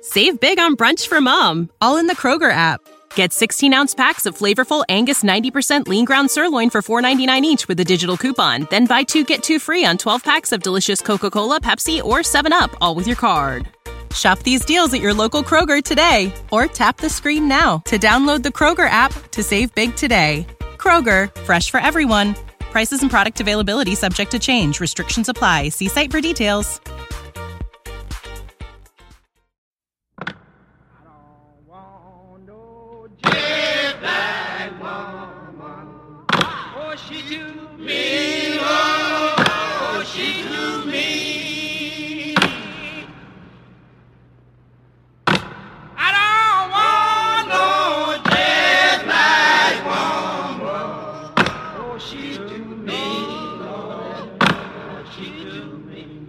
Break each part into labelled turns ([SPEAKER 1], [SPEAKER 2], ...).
[SPEAKER 1] Save big on brunch for mom, all in the Kroger app. Get 16-ounce packs of flavorful Angus 90% lean ground sirloin for $4.99 each with a digital coupon. Then buy 2, get 2 free on 12 packs of delicious Coca-Cola, Pepsi, or 7-Up, all with your card. Shop these deals at your local Kroger today, or tap the screen now to download the Kroger app to save big today. Kroger, fresh for everyone. Prices and product availability subject to change. Restrictions apply. See site for details.
[SPEAKER 2] She do me, oh, she do me. I don't want no jet black woman. Oh, she do me, oh, she do me.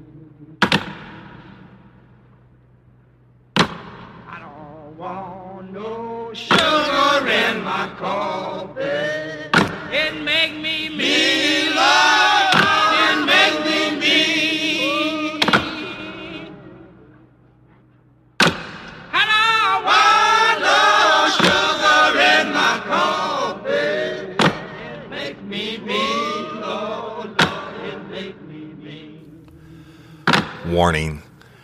[SPEAKER 2] I don't want no sugar in my coffee. It make me mean, Lord, it make me mean. I don't want no sugar in my coffee. It make me mean, Lord, it make me mean.
[SPEAKER 3] Warning.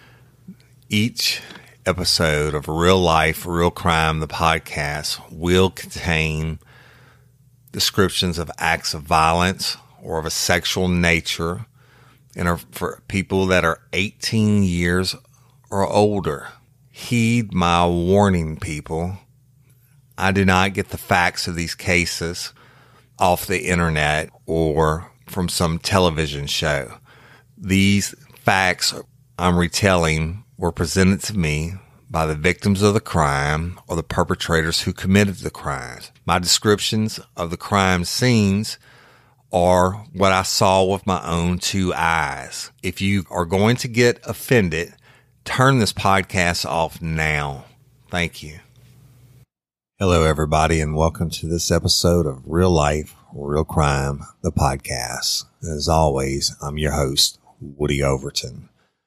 [SPEAKER 3] Each episode of Real Life, Real Crime, the podcast, will contain descriptions of acts of violence or of a sexual nature and are for people that are 18 years or older. Heed my warning, people. I do not get the facts of these cases off the internet or from some television show. These facts I'm retelling were presented to me by the victims of the crime or the perpetrators who committed the crimes. My descriptions of the crime scenes are what I saw with my own 2 eyes. If you are going to get offended, turn this podcast off now. Thank you. Hello, everybody, and welcome to this episode of Real Life, Real Crime, the podcast. As always, I'm your host, Woody Overton.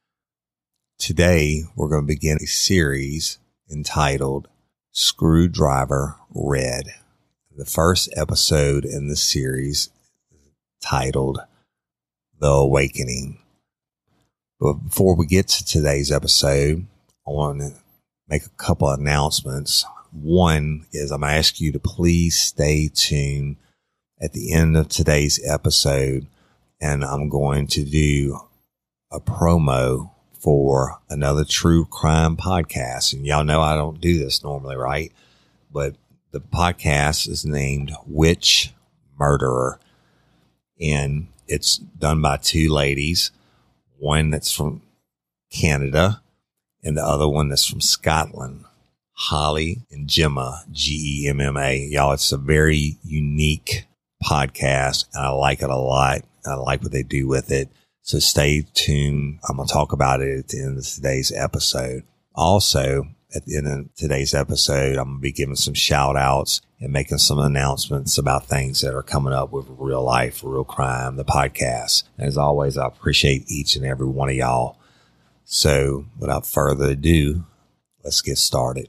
[SPEAKER 3] Today, we're going to begin a series entitled Screwdriver Red. The first episode in the series is titled The Awakening. But before we get to today's episode, I want to make a couple of announcements. One is I'm going to ask you to please stay tuned at the end of today's episode, and I'm going to do a promo for another true crime podcast. And y'all know I don't do this normally, right? But the podcast is named Witch Murderer. And it's done by 2 ladies. One that's from Canada and the other one that's from Scotland. Holly and Gemma, Gemma. Y'all, it's a very unique podcast and I like it a lot. I like what they do with it. So stay tuned. I'm going to talk about it at the end of today's episode. Also, at the end of today's episode, I'm going to be giving some shout outs and making some announcements about things that are coming up with Real Life, Real Crime, the podcast. As always, I appreciate each and every one of y'all. So without further ado, let's get started.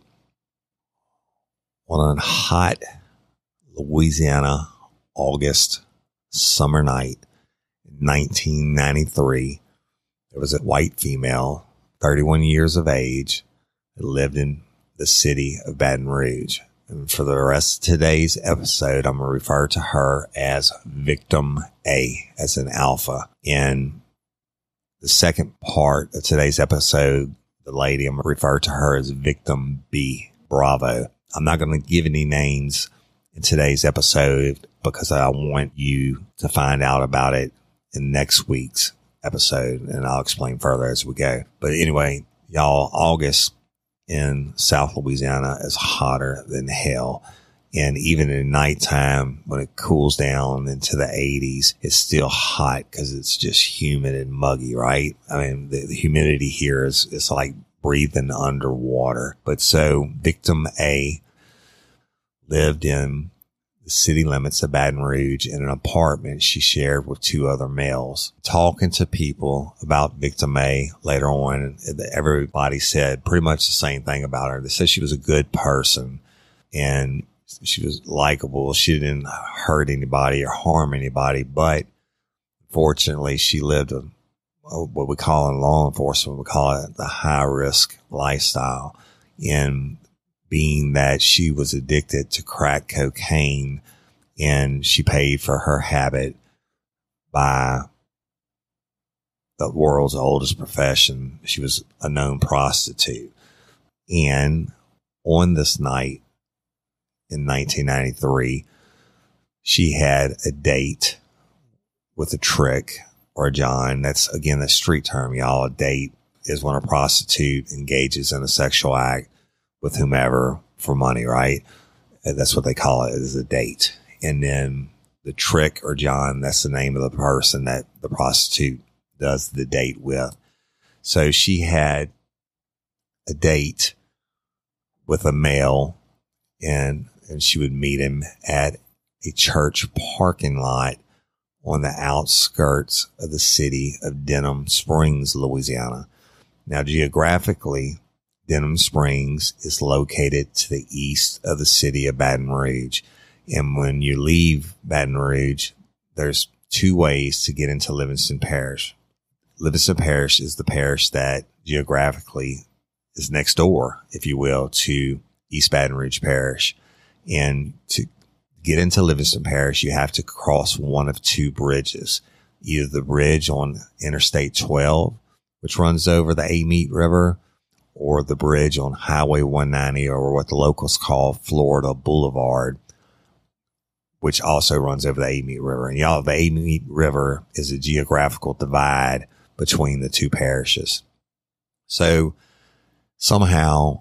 [SPEAKER 3] On a hot Louisiana August summer night, 1993, there was a white female, 31 years of age, that lived in the city of Baton Rouge. And for the rest of today's episode, I'm going to refer to her as Victim A, as an alpha. In the second part of today's episode, the lady, I'm going to refer to her as Victim B, Bravo. I'm not going to give any names in today's episode because I want you to find out about it in next week's episode, and I'll explain further as we go. But anyway, y'all, August in South Louisiana is hotter than hell. And even in nighttime, when it cools down into the 80s, it's still hot because it's just humid and muggy, right? I mean, the humidity here is like breathing underwater. But so Victim A lived in the city limits of Baton Rouge in an apartment she shared with two other males. Talking to people about Victim A later on, everybody said pretty much the same thing about her. They said she was a good person and she was likable. She didn't hurt anybody or harm anybody, but fortunately she lived what we call in law enforcement, we call it the high risk lifestyle, in being that she was addicted to crack cocaine and she paid for her habit by the world's oldest profession. She was a known prostitute. And on this night in 1993, she had a date with a Trick or a John. That's, again, the street term, y'all. A date is when a prostitute engages in a sexual act with whomever for money, right? And that's what they call it, is a date. And then the Trick or John, that's the name of the person that the prostitute does the date with. So she had a date with a male and she would meet him at a church parking lot on the outskirts of the city of Denham Springs, Louisiana. Now, geographically, Denham Springs is located to the east of the city of Baton Rouge. And when you leave Baton Rouge, there's two ways to get into Livingston Parish. Livingston Parish is the parish that geographically is next door, if you will, to East Baton Rouge Parish. And to get into Livingston Parish, you have to cross one of two bridges, either the bridge on Interstate 12, which runs over the Amite River, or the bridge on Highway 190, or what the locals call Florida Boulevard, which also runs over the Amite River. And y'all, the Amite River is a geographical divide between the two parishes. So somehow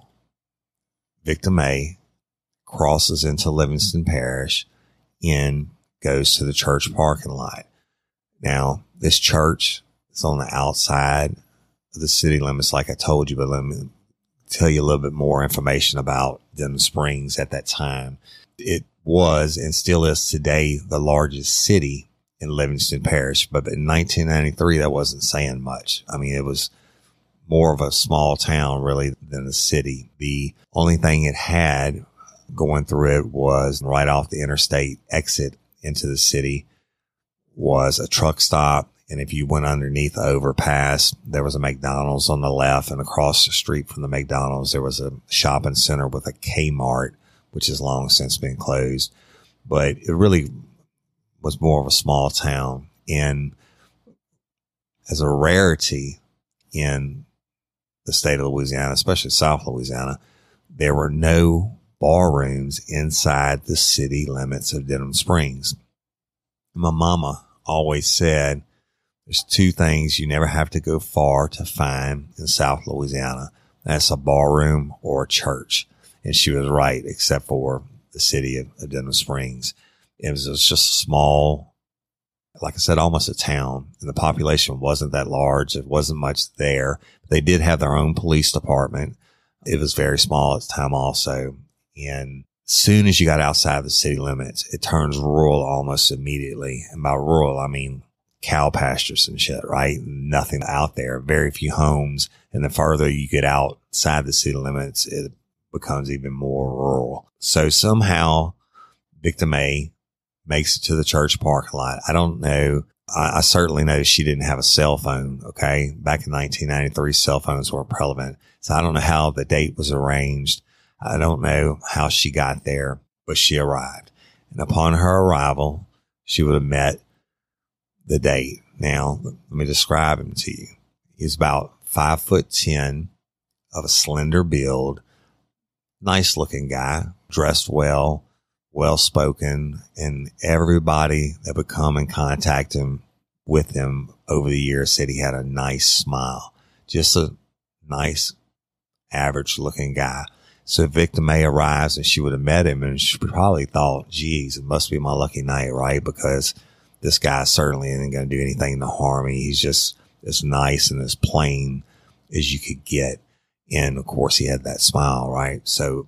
[SPEAKER 3] Victim A crosses into Livingston Parish and goes to the church parking lot. Now, this church is on the outside of the city limits, like I told you, but let me tell you a little bit more information about Denham Springs at that time. It was and still is today the largest city in Livingston Parish, but in 1993, that wasn't saying much. I mean, it was more of a small town really than a city. The only thing it had going through it was right off the interstate exit into the city was a truck stop. And if you went underneath the overpass, there was a McDonald's on the left, and across the street from the McDonald's, there was a shopping center with a Kmart, which has long since been closed. But it really was more of a small town. And as a rarity in the state of Louisiana, especially South Louisiana, there were no bar rooms inside the city limits of Denham Springs. My mama always said there's two things you never have to go far to find in South Louisiana. That's a bar room or a church. And she was right, except for the city of Denham Springs. It was just small, like I said, almost a town. And the population wasn't that large. It wasn't much there. They did have their own police department. It was very small at the time also. And as soon as you got outside the city limits, it turns rural almost immediately. And by rural, I mean cow pastures and shit, right? Nothing out there, very few homes. And the further you get outside the city limits, it becomes even more rural. So somehow Victim A makes it to the church parking lot. I don't know. I certainly know she didn't have a cell phone. Okay. Back in 1993, cell phones weren't prevalent. So I don't know how the date was arranged. I don't know how she got there, but she arrived. And upon her arrival, she would have met the date. Now, let me describe him to you. He's about 5'10", of a slender build, nice looking guy, dressed well, well spoken, and everybody that would come and contact him with him over the years said he had a nice smile. Just a nice, average looking guy. So Victim A arrives and she would have met him and she probably thought, geez, it must be my lucky night, right? Because this guy certainly isn't going to do anything to harm me. He's just as nice and as plain as you could get. And of course he had that smile, right? So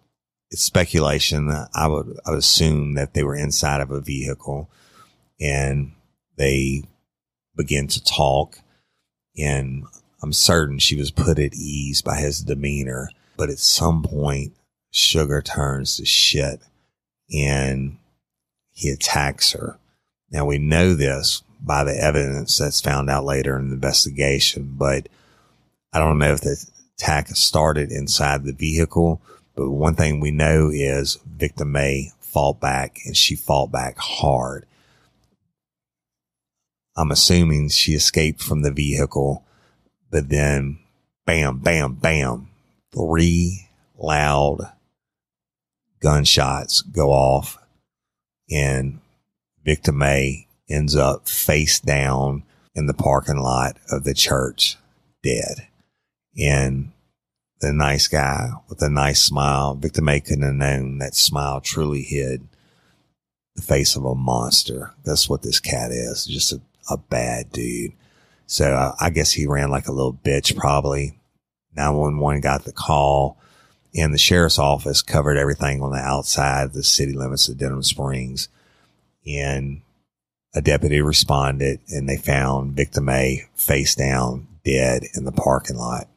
[SPEAKER 3] it's speculation. I would assume that they were inside of a vehicle and they begin to talk, and I'm certain she was put at ease by his demeanor. But at some point, Sugar turns to shit and he attacks her. Now, we know this by the evidence that's found out later in the investigation, but I don't know if the attack started inside the vehicle. But one thing we know is Victim May fought back, and she fought back hard. I'm assuming she escaped from the vehicle, but then bam, bam, bam, 3 loud gunshots go off, and Victim May ends up face down in the parking lot of the church, dead. And the nice guy with a nice smile, Victim May couldn't have known that smile truly hid the face of a monster. That's what this cat is, just a bad dude. So I guess he ran like a little bitch, probably. 911 got the call, and the sheriff's office covered everything on the outside of the city limits of Denham Springs. And a deputy responded, and they found Victim May face down, dead in the parking lot.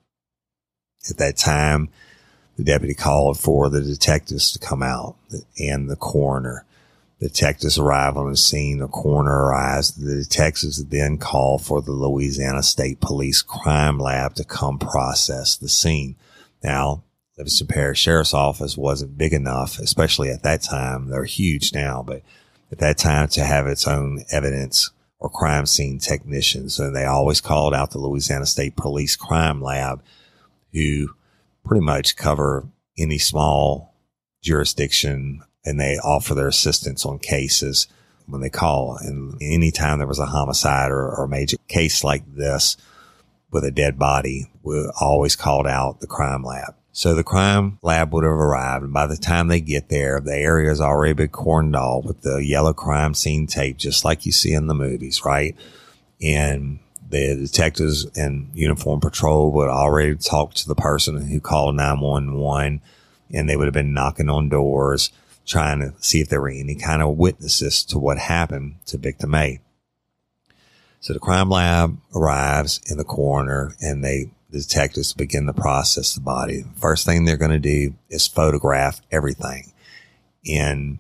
[SPEAKER 3] At that time, the deputy called for the detectives to come out and the coroner. The detectives arrive on the scene. The coroner arrives. The detectives then call for the Louisiana State Police Crime Lab to come process the scene. Now, Livingston Parish Sheriff's Office wasn't big enough, especially at that time. They're huge now, but at that time, to have its own evidence or crime scene technicians. So they always called out the Louisiana State Police Crime Lab, who pretty much cover any small jurisdiction, and they offer their assistance on cases when they call. And anytime there was a homicide or a major case like this with a dead body, we always called out the crime lab. So the crime lab would have arrived, and by the time they get there, the area has already been cordoned off with the yellow crime scene tape, just like you see in the movies, right? And the detectives and uniform patrol would already talk to the person who called 911, and they would have been knocking on doors, trying to see if there were any kind of witnesses to what happened to Victim May. So the crime lab arrives in the coroner, and the detectives begin to process the body. First thing they're going to do is photograph everything. And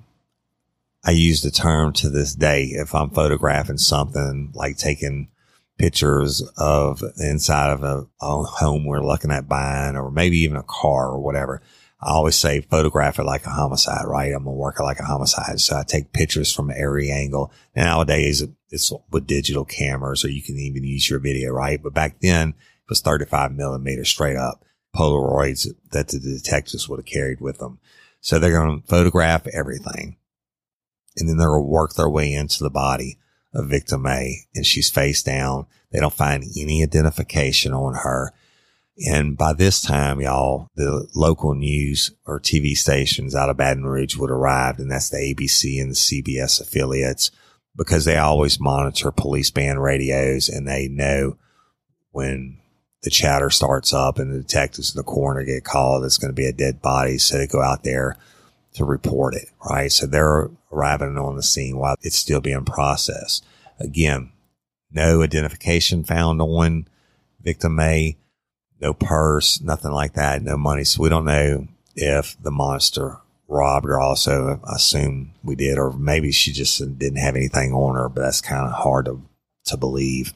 [SPEAKER 3] I use the term to this day, if I'm photographing something, like taking pictures of the inside of a home we're looking at buying, or maybe even a car or whatever, I always say photograph it like a homicide, right? I'm going to work it like a homicide. So I take pictures from every angle. And nowadays it's with digital cameras, or you can even use your video, right? But back then it was 35 millimeter straight up Polaroids that the detectives would have carried with them. So they're going to photograph everything, and then they're going to work their way into the body of Victim May, and she's face down. They don't find any identification on her. And by this time, y'all, the local news or TV stations out of Baton Rouge would arrive, and that's the ABC and the CBS affiliates, because they always monitor police band radios, and they know when the chatter starts up and the detectives and the coroner get called, it's going to be a dead body. So they go out there to report it, right? So they're arriving on the scene while it's still being processed. Again, no identification found on Victim May, no purse, nothing like that, no money. So we don't know if the monster robbed her also. I assume we did, or maybe she just didn't have anything on her, but that's kind of hard to believe.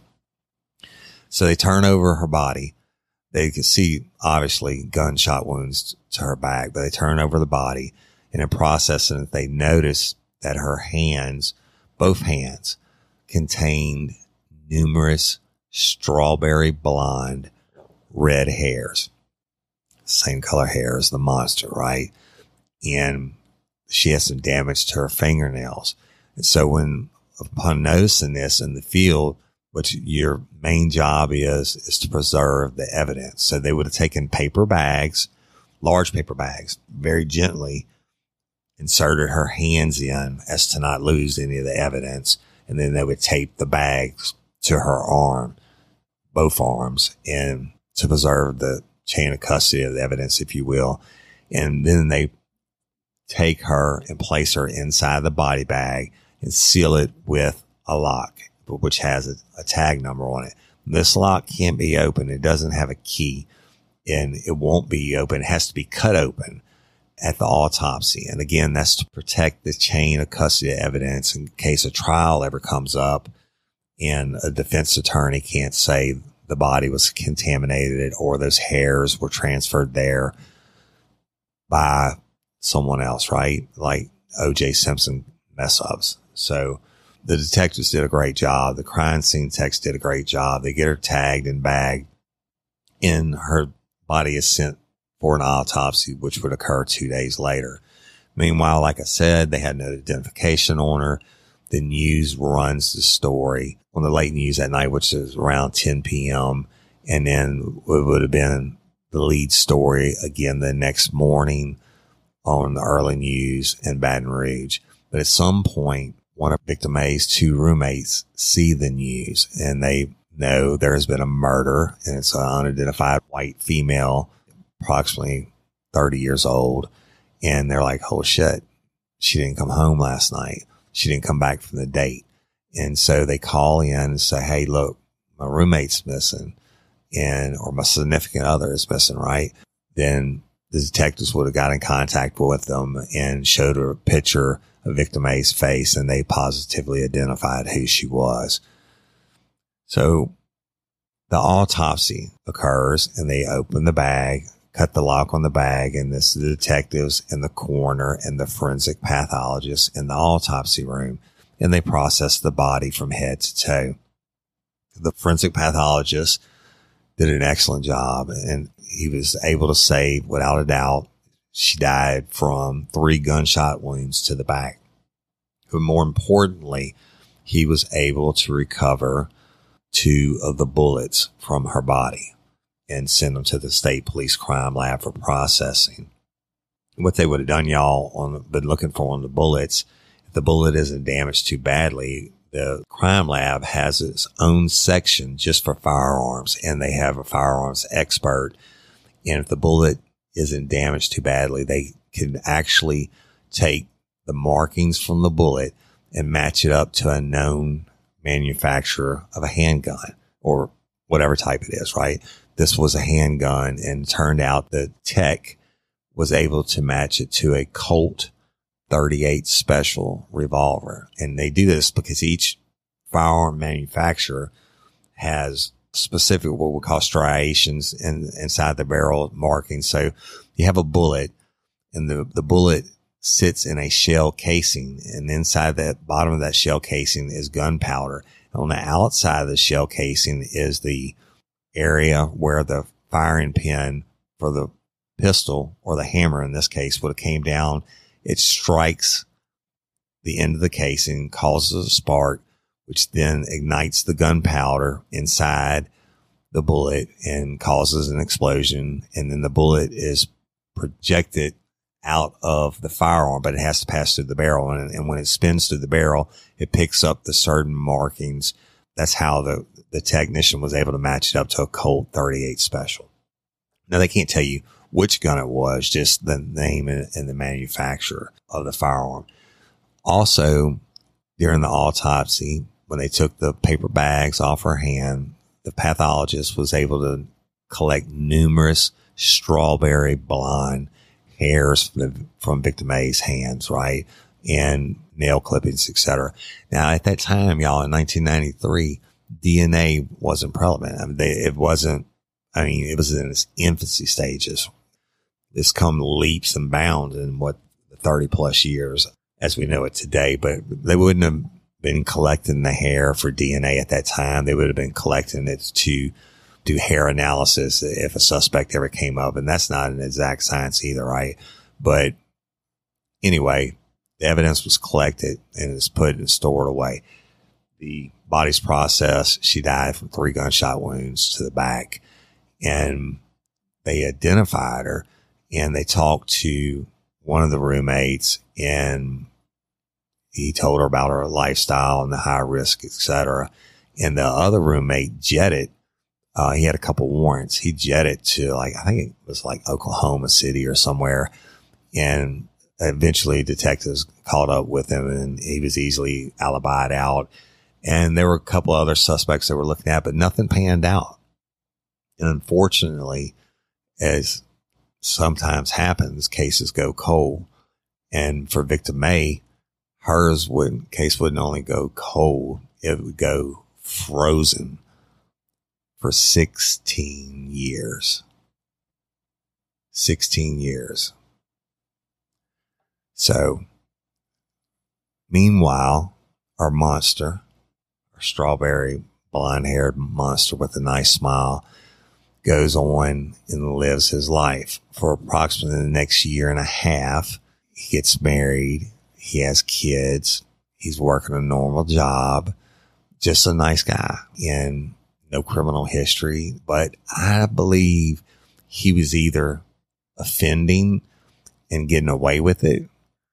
[SPEAKER 3] So they turn over her body. They can see, obviously, gunshot wounds to her back, but they turn over the body, and in processing it, they notice that her hands, both hands, contained numerous strawberry blonde red hairs. Same color hair as the monster, right? And she has some damage to her fingernails. And so upon noticing this in the field, what your main job is to preserve the evidence. So they would have taken paper bags, large paper bags, very gently inserted her hands in as to not lose any of the evidence. And then they would tape the bags to her arm, both arms, and to preserve the chain of custody of the evidence, if you will. And then they take her and place her inside the body bag and seal it with a lock, which has a tag number on it. This lock can't be opened. It doesn't have a key, and it won't be open. It has to be cut open at the autopsy. And again, that's to protect the chain of custody evidence in case a trial ever comes up and a defense attorney can't say the body was contaminated or those hairs were transferred there by someone else, right? Like O.J. Simpson mess ups. So the detectives did a great job. The crime scene techs did a great job. They get her tagged and bagged, and her body is sent for an autopsy, which would occur 2 days later. Meanwhile, like I said, they had no identification on her. The news runs the story on the late news at night, which is around 10 p.m. And then it would have been the lead story again the next morning on the early news in Baton Rouge. But at some point, one of Victim A's two roommates see the news and they know there has been a murder, and it's an unidentified white female, approximately 30 years old. And they're like, oh shit, she didn't come home last night. She didn't come back from the date. And so they call in and say, hey, look, my roommate's missing, or my significant other is missing, right? Then the detectives would have got in contact with them and showed her a picture of Victim A's face, and they positively identified who she was. So the autopsy occurs, and they open the bag, cut the lock on the bag, and this is the detectives and the coroner and the forensic pathologist in the autopsy room, and they process the body from head to toe. The forensic pathologist did an excellent job, and he was able to say, without a doubt, she died from 3 gunshot wounds to the back. But more importantly, he was able to recover 2 of the bullets from her body and send them to the state police crime lab for processing. What they would have done, y'all, been looking for on the bullets, if the bullet isn't damaged too badly, the crime lab has its own section just for firearms, and they have a firearms expert. And if the bullet isn't damaged too badly, they can actually take the markings from the bullet and match it up to a known manufacturer of a handgun or whatever type it is, right? This was a handgun, and it turned out the tech was able to match it to a Colt 38 special revolver. And they do this because each firearm manufacturer has specific what we call striations inside the barrel markings. So you have a bullet, and the bullet sits in a shell casing, and inside the bottom of that shell casing is gunpowder. And on the outside of the shell casing is the area where the firing pin for the pistol, or the hammer in this case, would have came down. It strikes the end of the casing, causes a spark, which then ignites the gunpowder inside the bullet and causes an explosion. And then the bullet is projected out of the firearm, but it has to pass through the barrel. And when it spins through the barrel, it picks up the certain markings. That's how the technician was able to match it up to a Colt 38 special. Now, they can't tell you which gun it was, just the name and the manufacturer of the firearm. Also, during the autopsy, when they took the paper bags off her hand, the pathologist was able to collect numerous strawberry blonde hairs from Victim A's hands, right? And nail clippings, etc. Now, at that time, y'all, in 1993, DNA wasn't prevalent. I mean, it was in its infancy stages. It's come leaps and bounds in the 30 plus years as we know it today, but they wouldn't have been collecting the hair for DNA at that time. They would have been collecting it to do hair analysis if a suspect ever came up. And that's not an exact science either, right? But anyway, the evidence was collected and is put and stored away. The body's processed. She died from 3 gunshot wounds to the back, and they identified her, and they talked to one of the roommates, and he told her about her lifestyle and the high risk, etc. And the other roommate jetted. He had a couple warrants. He jetted to I think it was Oklahoma City or somewhere, and Eventually, detectives caught up with him, and he was easily alibied out. And there were a couple other suspects that were looking at, but nothing panned out. And unfortunately, as sometimes happens, cases go cold. And for Victor May, case wouldn't only go cold, it would go frozen for 16 years. 16 years. So, meanwhile, our monster, our strawberry blonde-haired monster with a nice smile, goes on and lives his life for approximately the next year and a half. He gets married. He has kids. He's working a normal job. Just a nice guy and no criminal history. But I believe he was either offending and getting away with it,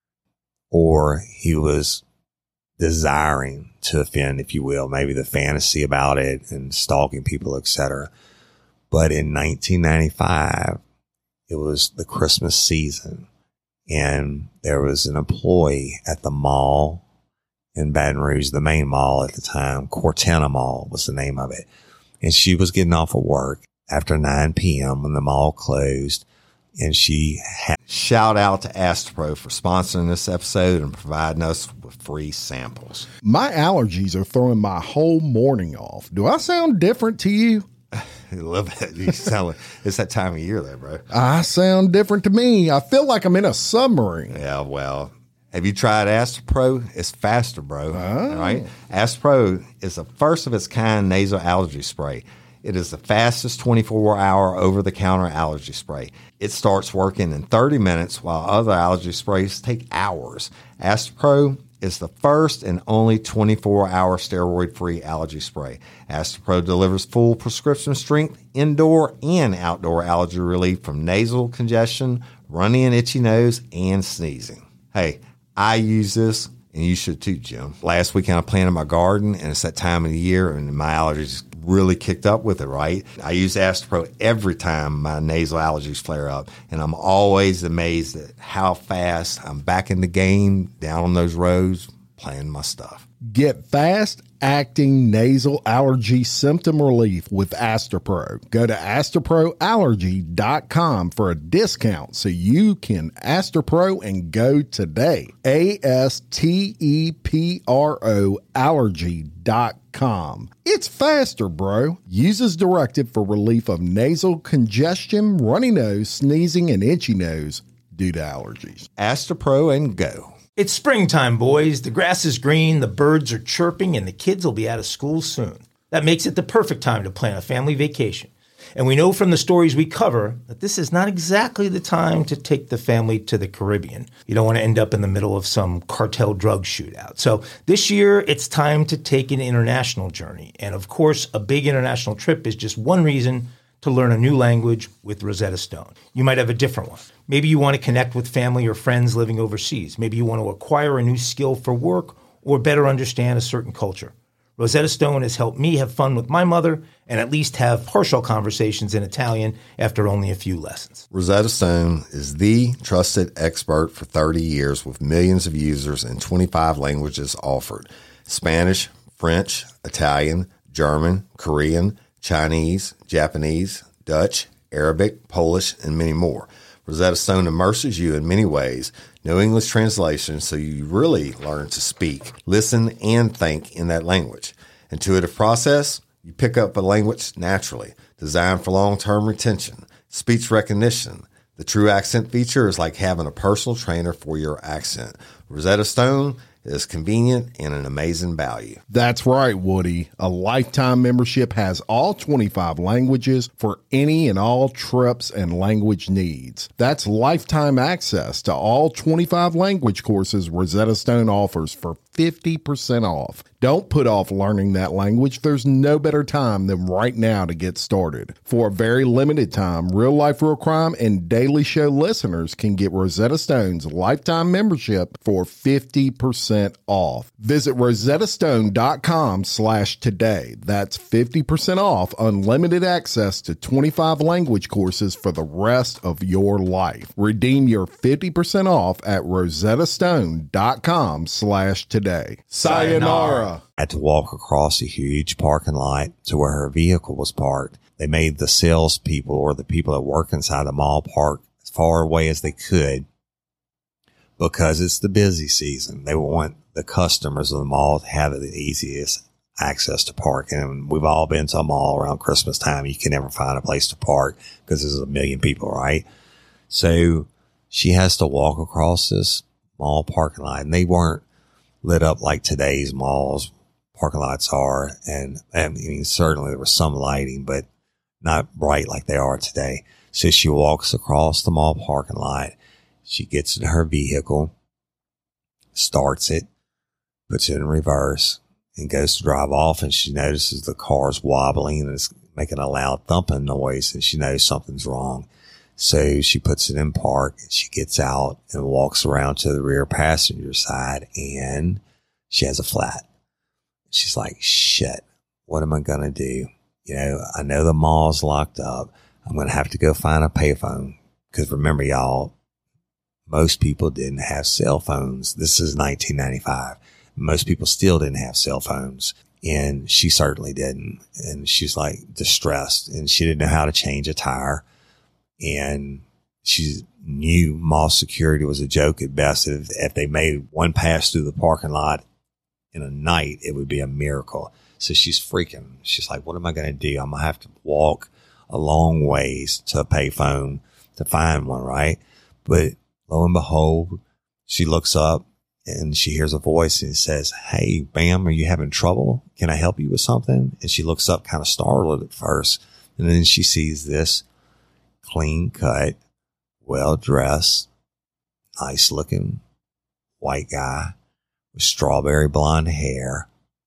[SPEAKER 3] or he was desiring to offend, if you will, maybe the fantasy about it and stalking people, etc. But in 1995, it was the Christmas season, and there was an employee at the mall in Baton Rouge, the main mall at the time. Cortana Mall was the name of it. And she was getting off of work after 9 p.m. when the mall closed. And she had shout out to Astepro for sponsoring this episode and providing us with free samples.
[SPEAKER 4] My allergies are throwing my whole morning off. Do I sound different to you?
[SPEAKER 3] A little bit. You sound like it's that time of year there, bro.
[SPEAKER 4] I sound different to me. I feel like I'm in a submarine.
[SPEAKER 3] Yeah, well, have you tried Astepro? It's faster, bro. Oh. Right? Astepro is the first of its kind nasal allergy spray. It is the fastest 24-hour over-the-counter allergy spray. It starts working in 30 minutes while other allergy sprays take hours. Astepro is the first and only 24-hour steroid-free allergy spray. Astepro delivers full prescription strength, indoor and outdoor allergy relief from nasal congestion, runny and itchy nose, and sneezing. Hey, I use this, and you should too, Jim. Last weekend I planted my garden, and it's that time of the year, and my allergies really kicked up with it, right? I use Astepro every time my nasal allergies flare up, and I'm always amazed at how fast I'm back in the game, down on those roads, playing my stuff.
[SPEAKER 4] Get fast-acting nasal allergy symptom relief with Astepro. Go to AsteproAllergy.com for a discount so you can Astepro and go today. ASTEPRO allergy.com. It's faster, bro. Use as directed for relief of nasal congestion, runny nose, sneezing, and itchy nose due to allergies.
[SPEAKER 3] Astepro and go.
[SPEAKER 5] It's springtime, boys. The grass is green, the birds are chirping, and the kids will be out of school soon. That makes it the perfect time to plan a family vacation. And we know from the stories we cover that this is not exactly the time to take the family to the Caribbean. You don't want to end up in the middle of some cartel drug shootout. So this year, it's time to take an international journey. And of course, a big international trip is just one reason to learn a new language with Rosetta Stone. You might have a different one. Maybe you want to connect with family or friends living overseas. Maybe you want to acquire a new skill for work or better understand a certain culture. Rosetta Stone has helped me have fun with my mother and at least have partial conversations in Italian after only a few lessons.
[SPEAKER 3] Rosetta Stone is the trusted expert for 30 years with millions of users in 25 languages offered. Spanish, French, Italian, German, Korean, Chinese, Japanese, Dutch, Arabic, Polish, and many more. Rosetta Stone immerses you in many ways. No English translation, so you really learn to speak, listen, and think in that language. Intuitive process, you pick up a language naturally. Designed for long-term retention. Speech recognition. The True Accent feature is like having a personal trainer for your accent. Rosetta Stone is convenient and an amazing value.
[SPEAKER 4] That's right, Woody. A lifetime membership has all 25 languages for any and all trips and language needs. That's lifetime access to all 25 language courses Rosetta Stone offers for 50% off. Don't put off learning that language. There's no better time than right now to get started. For a very limited time, Real Life Real Crime and Daily Show listeners can get Rosetta Stone's lifetime membership for 50% off. Visit rosettastone.com/today. That's 50% off unlimited access to 25 language courses for the rest of your life. Redeem your 50% off at rosettastone.com/today. Sayonara.
[SPEAKER 3] Had to walk across a huge parking lot to where her vehicle was parked. They made the salespeople or the people that work inside the mall park as far away as they could because it's the busy season. They want the customers of the mall to have the easiest access to park. And we've all been to a mall around Christmas time. You can never find a place to park because there's a million people, right? So she has to walk across this mall parking lot, and they weren't lit up like today's malls parking lots are. And I mean, certainly there was some lighting, but not bright like they are today. So she walks across the mall parking lot. She gets in her vehicle, starts it, puts it in reverse, and goes to drive off. And she notices the car's wobbling and it's making a loud thumping noise. And she knows something's wrong. So she puts it in park. She gets out and walks around to the rear passenger side, and she has a flat. She's like, shit, what am I going to do? You know, I know the mall's locked up. I'm going to have to go find a payphone. Because remember, y'all, most people didn't have cell phones. This is 1995. Most people still didn't have cell phones. And she certainly didn't. And she's like distressed. And she didn't know how to change a tire. And she knew mall security was a joke at best. If they made one pass through the parking lot in a night, it would be a miracle. So she's freaking. She's like, what am I going to do? I'm going to have to walk a long ways to a payphone to find one, right? But lo and behold, she looks up and she hears a voice and it says, hey, ma'am, are you having trouble? Can I help you with something? And she looks up kind of startled at first. And then she sees this clean cut, well dressed, nice looking white guy with strawberry blonde hair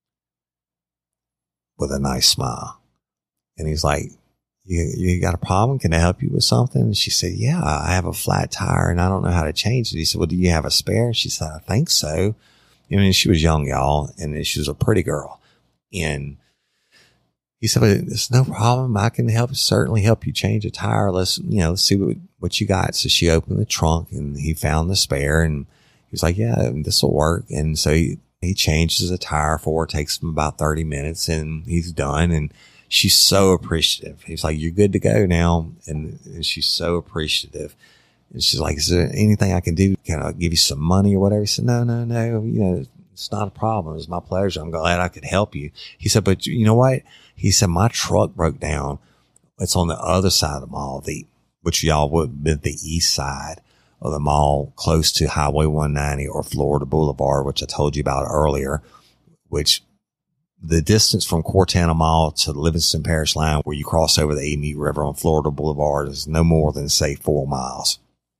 [SPEAKER 3] with a nice smile. And he's like, you got a problem? Can I help you with something? And she said, yeah, I have a flat tire and I don't know how to change it. He said, well, do you have a spare? She said, I think so. You know, she was young, y'all, and she was a pretty girl. And he said, but it's no problem. I can certainly help you change a tire. Let's see what you got. So she opened the trunk and he found the spare and he was like, yeah, this will work. And so he changes the tire for her. It takes him about 30 minutes and he's done. And she's so appreciative. He's like, you're good to go now. And she's so appreciative. And she's like, is there anything I can do? Can I give you some money or whatever? He said, no. You know, it's not a problem. It's my pleasure. I'm glad I could help you. He said, but you know what? He said, my truck broke down. It's on the other side of the mall, which y'all would have been the east side of the mall, close to Highway 190 or Florida Boulevard, which I told you about earlier, which the distance from Cortana Mall to the Livingston Parish line, where you cross over the Amite River on Florida Boulevard, is no more than, say, 4 miles.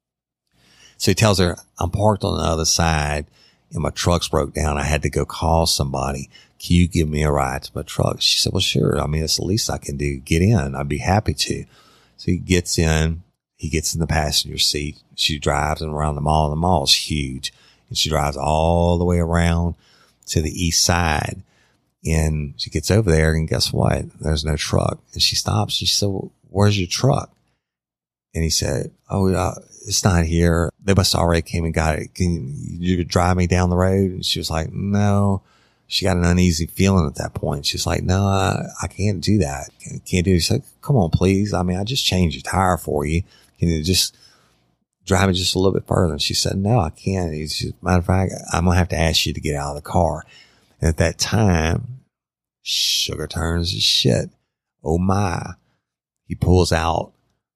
[SPEAKER 3] So he tells her, I'm parked on the other side and my truck's broke down. I had to go call somebody. Can you give me a ride to my truck? She said, well, sure. I mean, it's the least I can do. Get in. I'd be happy to. So he gets in. He gets in the passenger seat. She drives him around the mall. The mall's huge. And she drives all the way around to the east side. And she gets over there and guess what? There's no truck. And she stops. She said, well, where's your truck? And he said, it's not here. They must have already came and got it. Can you drive me down the road? And she was like, no. She got an uneasy feeling at that point. She's like, no, I can't do that. Can't do it. She said, come on, please. I mean, I just changed your tire for you. Can you just drive it just a little bit further? And she said, no, I can't. Matter of fact, I'm going to have to ask you to get out of the car. And at that time, Sugar turns to shit. Oh my. He pulls out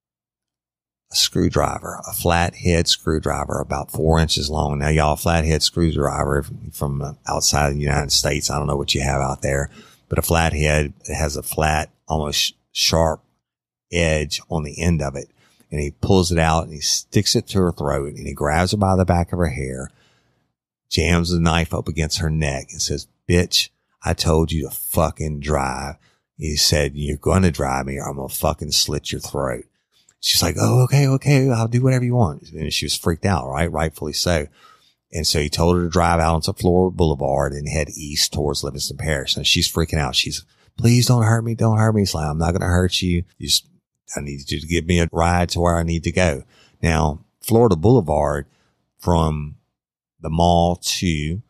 [SPEAKER 3] a screwdriver, a flathead screwdriver about 4 inches long. Now, y'all, flathead screwdriver from outside the United States, I don't know what you have out there, but a flathead has a flat, almost sharp edge on the end of it. And he pulls it out and he sticks it to her throat and he grabs her by the back of her hair, jams the knife up against her neck and says, bitch, I told you to fucking drive. He said, you're going to drive me or I'm going to fucking slit your throat. She's like, oh, okay. I'll do whatever you want. And she was freaked out, right? Rightfully so. And so he told her to drive out onto Florida Boulevard and head east towards Livingston Parish. And she's freaking out. She's, please don't hurt me. Don't hurt me. He's like, I'm not going to hurt you. I need you to give me a ride to where I need to go. Now, Florida Boulevard from the mall to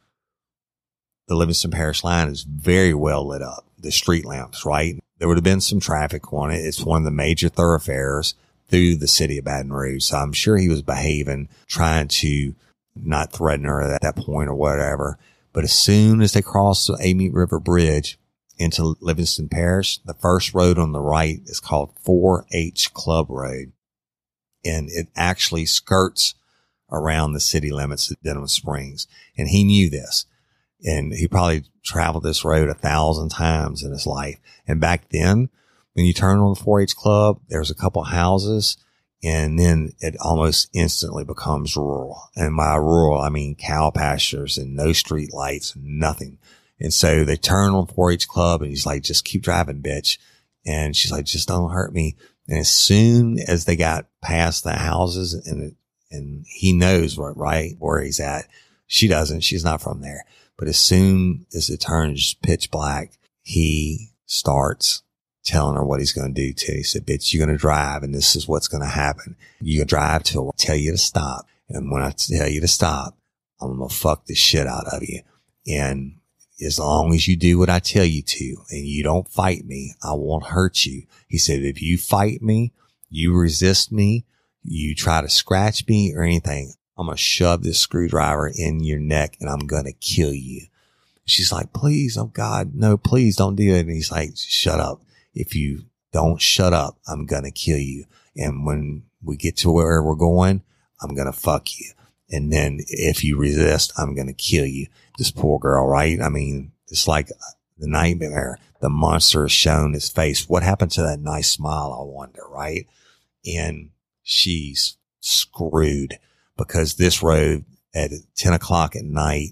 [SPEAKER 3] the Livingston Parish line is very well lit up. The street lamps, right? There would have been some traffic on it. It's one of the major thoroughfares through the city of Baton Rouge. So I'm sure he was behaving, trying to not threaten her at that point or whatever. But as soon as they crossed the Amite River Bridge into Livingston Parish, the first road on the right is called 4H Club Road. And it actually skirts around the city limits of Denham Springs. And he knew this. And he probably traveled this road 1,000 times in his life. And back then, when you turn on the 4H Club, there's a couple houses and then it almost instantly becomes rural. And by rural, I mean cow pastures and no street lights, nothing. And so they turn on 4H Club and he's like, just keep driving, bitch. And she's like, just don't hurt me. And as soon as they got past the houses and he knows right where he's at, she doesn't, she's not from there. But as soon as it turns pitch black, he starts telling her what he's going to do to. He said, bitch, you're going to drive and this is what's going to happen. You drive till I tell you to stop. And when I tell you to stop, I'm going to fuck the shit out of you. And as long as you do what I tell you to and you don't fight me, I won't hurt you. He said, if you fight me, you resist me, you try to scratch me or anything, I'm going to shove this screwdriver in your neck and I'm going to kill you. She's like, please, oh God, no, please don't do it. And he's like, shut up. If you don't shut up, I'm going to kill you. And when we get to where we're going, I'm going to fuck you. And then if you resist, I'm going to kill you. This poor girl, right? I mean, it's like the nightmare. The monster has shown his face. What happened to that nice smile? I wonder, right? And she's screwed because this road at 10 o'clock at night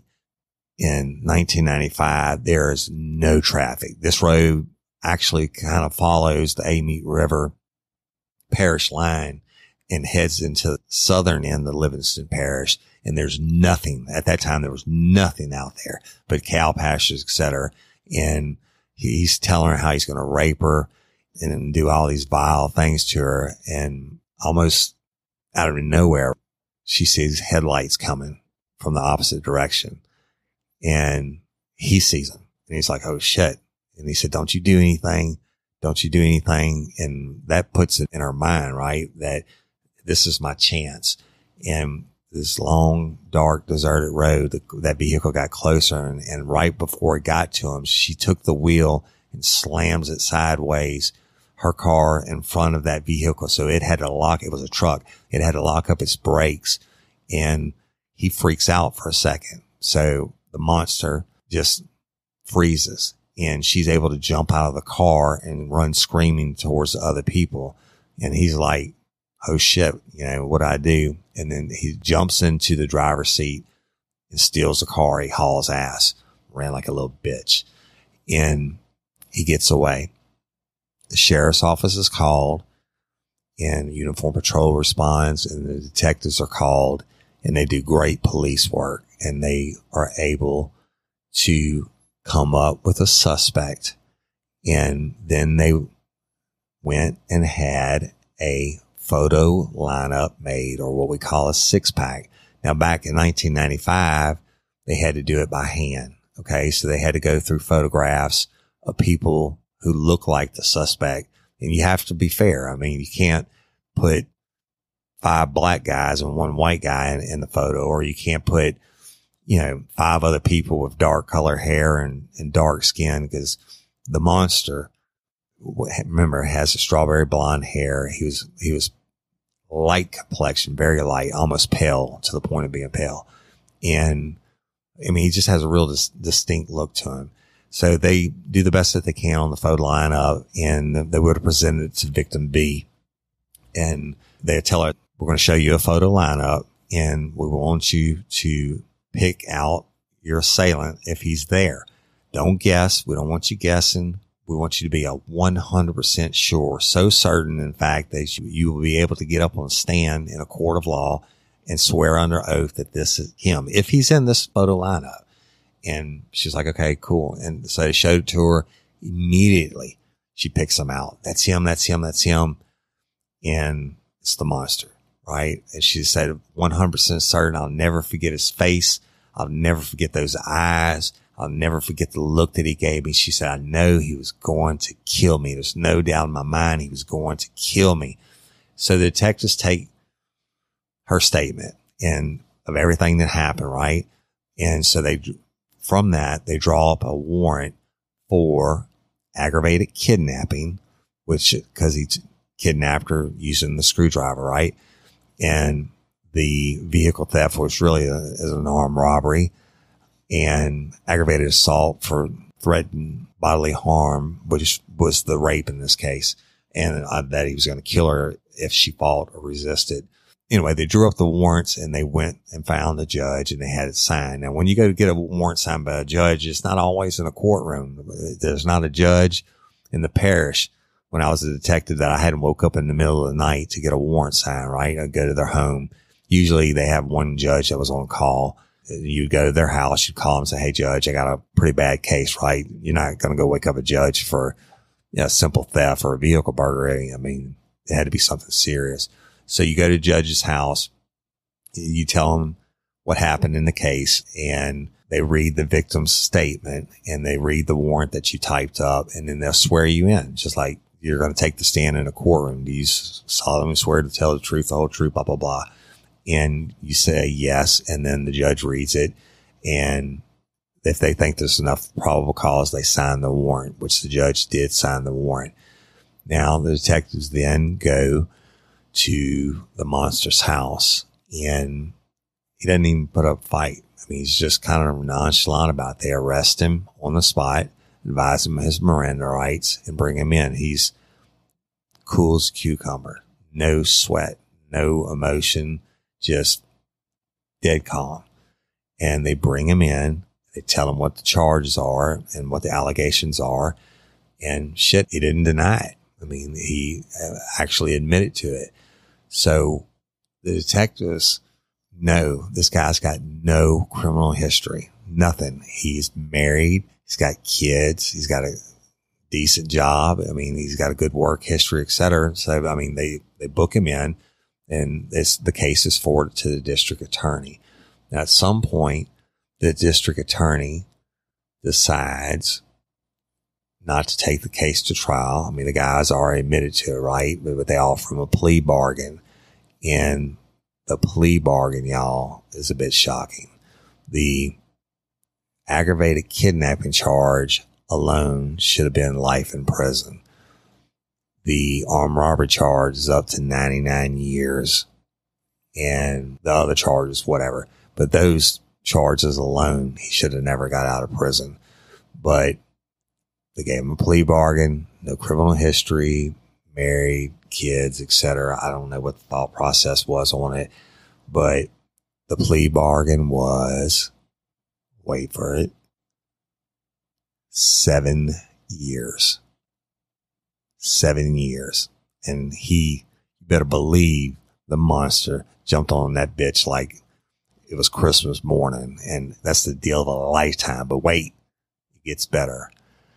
[SPEAKER 3] in 1995, there is no traffic. This road actually kind of follows the Amite River Parish line and heads into the southern end of Livingston Parish. And there's nothing at that time. There was nothing out there but cow pastures, etc. And he's telling her how he's going to rape her and do all these vile things to her. And almost out of nowhere, she sees headlights coming from the opposite direction and he sees them and he's like, oh shit. And he said, don't you do anything. Don't you do anything. And that puts it in her mind, right? That this is my chance. And this long, dark, deserted road, that vehicle got closer. And right before it got to him, she took the wheel and slams it sideways, her car in front of that vehicle. So it had to lock. It was a truck. It had to lock up its brakes. And he freaks out for a second. So the monster just freezes. And she's able to jump out of the car and run screaming towards the other people. And he's like, oh shit, what do I do? And then he jumps into the driver's seat and steals the car. He hauls ass, ran like a little bitch. And he gets away. The sheriff's office is called and Uniform Patrol responds and the detectives are called and they do great police work and they are able to come up with a suspect. And then they went and had a photo lineup made, or what we call a 6-pack. Now back in 1995, they had to do it by hand. Okay. So they had to go through photographs of people who look like the suspect. And you have to be fair. I mean, you can't put 5 black guys and 1 white guy in the photo, or you can't put 5 other people with dark color hair and dark skin, because the monster, remember, has a strawberry blonde hair. He was light complexion, very light, almost pale to the point of being pale. And I mean, he just has a real distinct look to him. So they do the best that they can on the photo lineup, and they would have presented it to victim B. And they tell her, we're going to show you a photo lineup and we want you to pick out your assailant if he's there. Don't guess. We don't want you guessing. We want you to be 100% sure, so certain, in fact, that you will be able to get up on a stand in a court of law and swear under oath that this is him, if he's in this photo lineup. And she's like, okay, cool. And so they showed it to her. Immediately, she picks him out. That's him, that's him, that's him. And it's the monster, right? And she said, 100% certain, I'll never forget his face. I'll never forget those eyes. I'll never forget the look that he gave me. She said, I know he was going to kill me. There's no doubt in my mind he was going to kill me. So the detectives take her statement and of everything that happened, right? And so from that, they draw up a warrant for aggravated kidnapping, which, cause he kidnapped her using the screwdriver, right? And the vehicle theft was really is an armed robbery, and aggravated assault for threatened bodily harm, which was the rape in this case. And that he was going to kill her if she fought or resisted. Anyway, they drew up the warrants and they went and found a judge and they had it signed. Now, when you go to get a warrant signed by a judge, it's not always in a courtroom. There's not a judge in the parish. When I was a detective, that I hadn't woke up in the middle of the night to get a warrant signed, right? I'd go to their home. Usually they have one judge that was on call. You'd go to their house, you'd call them and say, hey, judge, I got a pretty bad case, right? You're not going to go wake up a judge for, simple theft or a vehicle burglary. I mean, it had to be something serious. So you go to the judge's house, you tell them what happened in the case, and they read the victim's statement and they read the warrant that you typed up, and then they'll swear you in, just like you're going to take the stand in a courtroom. Do you solemnly swear to tell the truth, the whole truth, blah, blah, blah. And you say yes, and then the judge reads it. And if they think there's enough probable cause, they sign the warrant, which the judge did sign the warrant. Now the detectives then go to the monster's house, and he doesn't even put up a fight. I mean, he's just kind of nonchalant about it. They arrest him on the spot, advise him of his Miranda rights, and bring him in. He's cool as a cucumber, no sweat, no emotion, just dead calm. And they bring him in. They tell him what the charges are and what the allegations are. And shit, he didn't deny it. I mean, he actually admitted to it. So the detectives know this guy's got no criminal history, nothing. He's married. He's got kids. He's got a decent job. I mean, he's got a good work history, et cetera. So, I mean, they book him in, and the case is forwarded to the district attorney. Now, at some point, the district attorney decides not to take the case to trial. I mean, the guy's already admitted to it, right? But they offer him a plea bargain. And the plea bargain, y'all, is a bit shocking. The aggravated kidnapping charge alone should have been life in prison. The armed robbery charge is up to 99 years. And the other charges, whatever. But those charges alone, he should have never got out of prison. But they gave him a plea bargain, no criminal history, married, kids, etc. I don't know what the thought process was on it, but the plea bargain was, wait for it, 7 years. 7 years. And you better believe the monster jumped on that bitch like it was Christmas morning. And that's the deal of a lifetime. But wait, it gets better.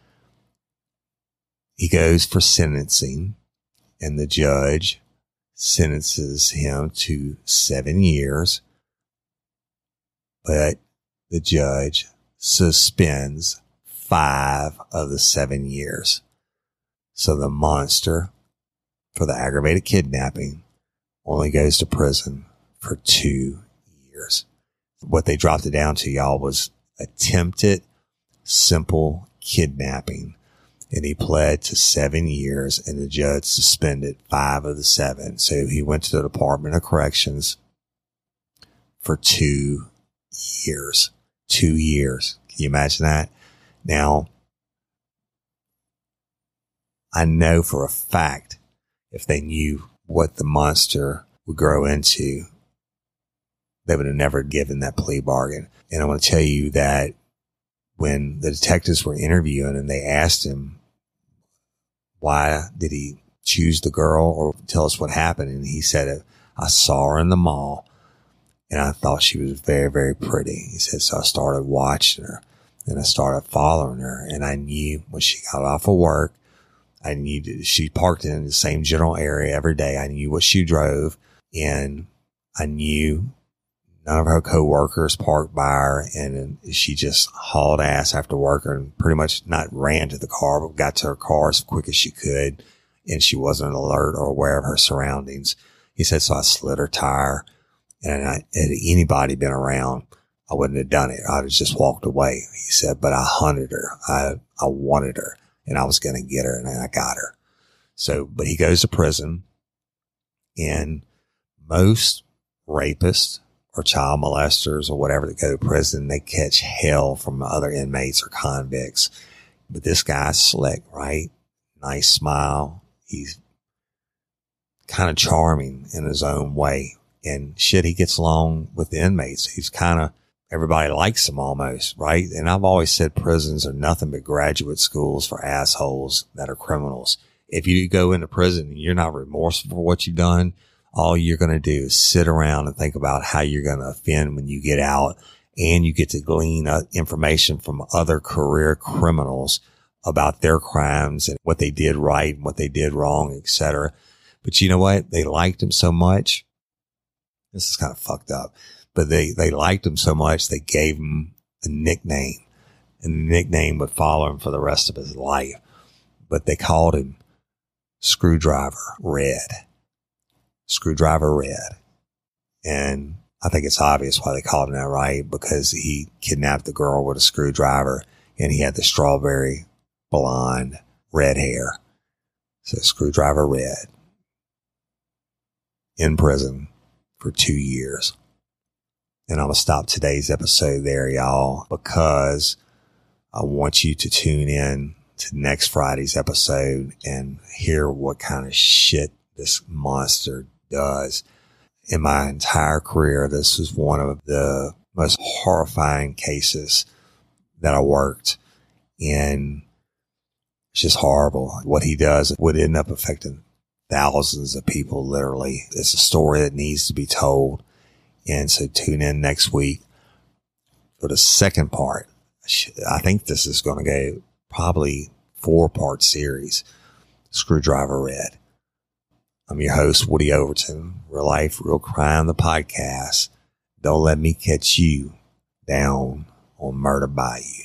[SPEAKER 3] He goes for sentencing, and the judge sentences him to 7 years, but the judge suspends 5 of the 7 years. So the monster, for the aggravated kidnapping, only goes to prison for 2 years. What they dropped it down to, y'all, was attempted simple kidnapping. And he pled to 7 years, and the judge suspended 5 of the 7. So he went to the Department of Corrections for 2 years. 2 years. Can you imagine that? Now, I know for a fact if they knew what the monster would grow into, they would have never given that plea bargain. And I want to tell you that when the detectives were interviewing and they asked him, why did he choose the girl or tell us what happened? And he said, I saw her in the mall and I thought she was very, very pretty. He said, so I started watching her and I started following her. And I knew when she got off of work, I knew that she parked in the same general area every day. I knew what she drove, and I knew none of her coworkers parked by her, and she just hauled ass after work and pretty much not ran to the car, but got to her car as quick as she could, and she wasn't alert or aware of her surroundings. He said, so I slid her tire, and had anybody been around, I wouldn't have done it. I'd have just walked away. He said, but I hunted her. I wanted her, and I was going to get her, and I got her. So, but he goes to prison, and most rapists or child molesters or whatever that go to prison, they catch hell from other inmates or convicts. But this guy's slick, right? Nice smile. He's kind of charming in his own way. And shit, he gets along with the inmates. He's kind of, everybody likes him almost, right? And I've always said prisons are nothing but graduate schools for assholes that are criminals. If you go into prison and you're not remorseful for what you've done, all you're going to do is sit around and think about how you're going to offend when you get out, and you get to glean information from other career criminals about their crimes and what they did right and what they did wrong, etc. But you know what? They liked him so much. This is kind of fucked up, but they liked him so much they gave him a nickname, and the nickname would follow him for the rest of his life. But they called him Screwdriver Red. Screwdriver Red. And I think it's obvious why they called him that, right? Because he kidnapped the girl with a screwdriver and he had the strawberry blonde red hair. So Screwdriver Red. In prison for 2 years. And I'm going to stop today's episode there, y'all, because I want you to tune in to next Friday's episode and hear what kind of shit this monster does. In my entire career, this was one of the most horrifying cases that I worked in. It's just horrible. What he does would end up affecting thousands of people, literally. It's a story that needs to be told. And so tune in next week for the second part. I think this is going to go probably 4-part series, Screwdriver Red. I'm your host, Woody Overton, Real Life, Real Crime, the podcast. Don't let me catch you down on Murder Bayou.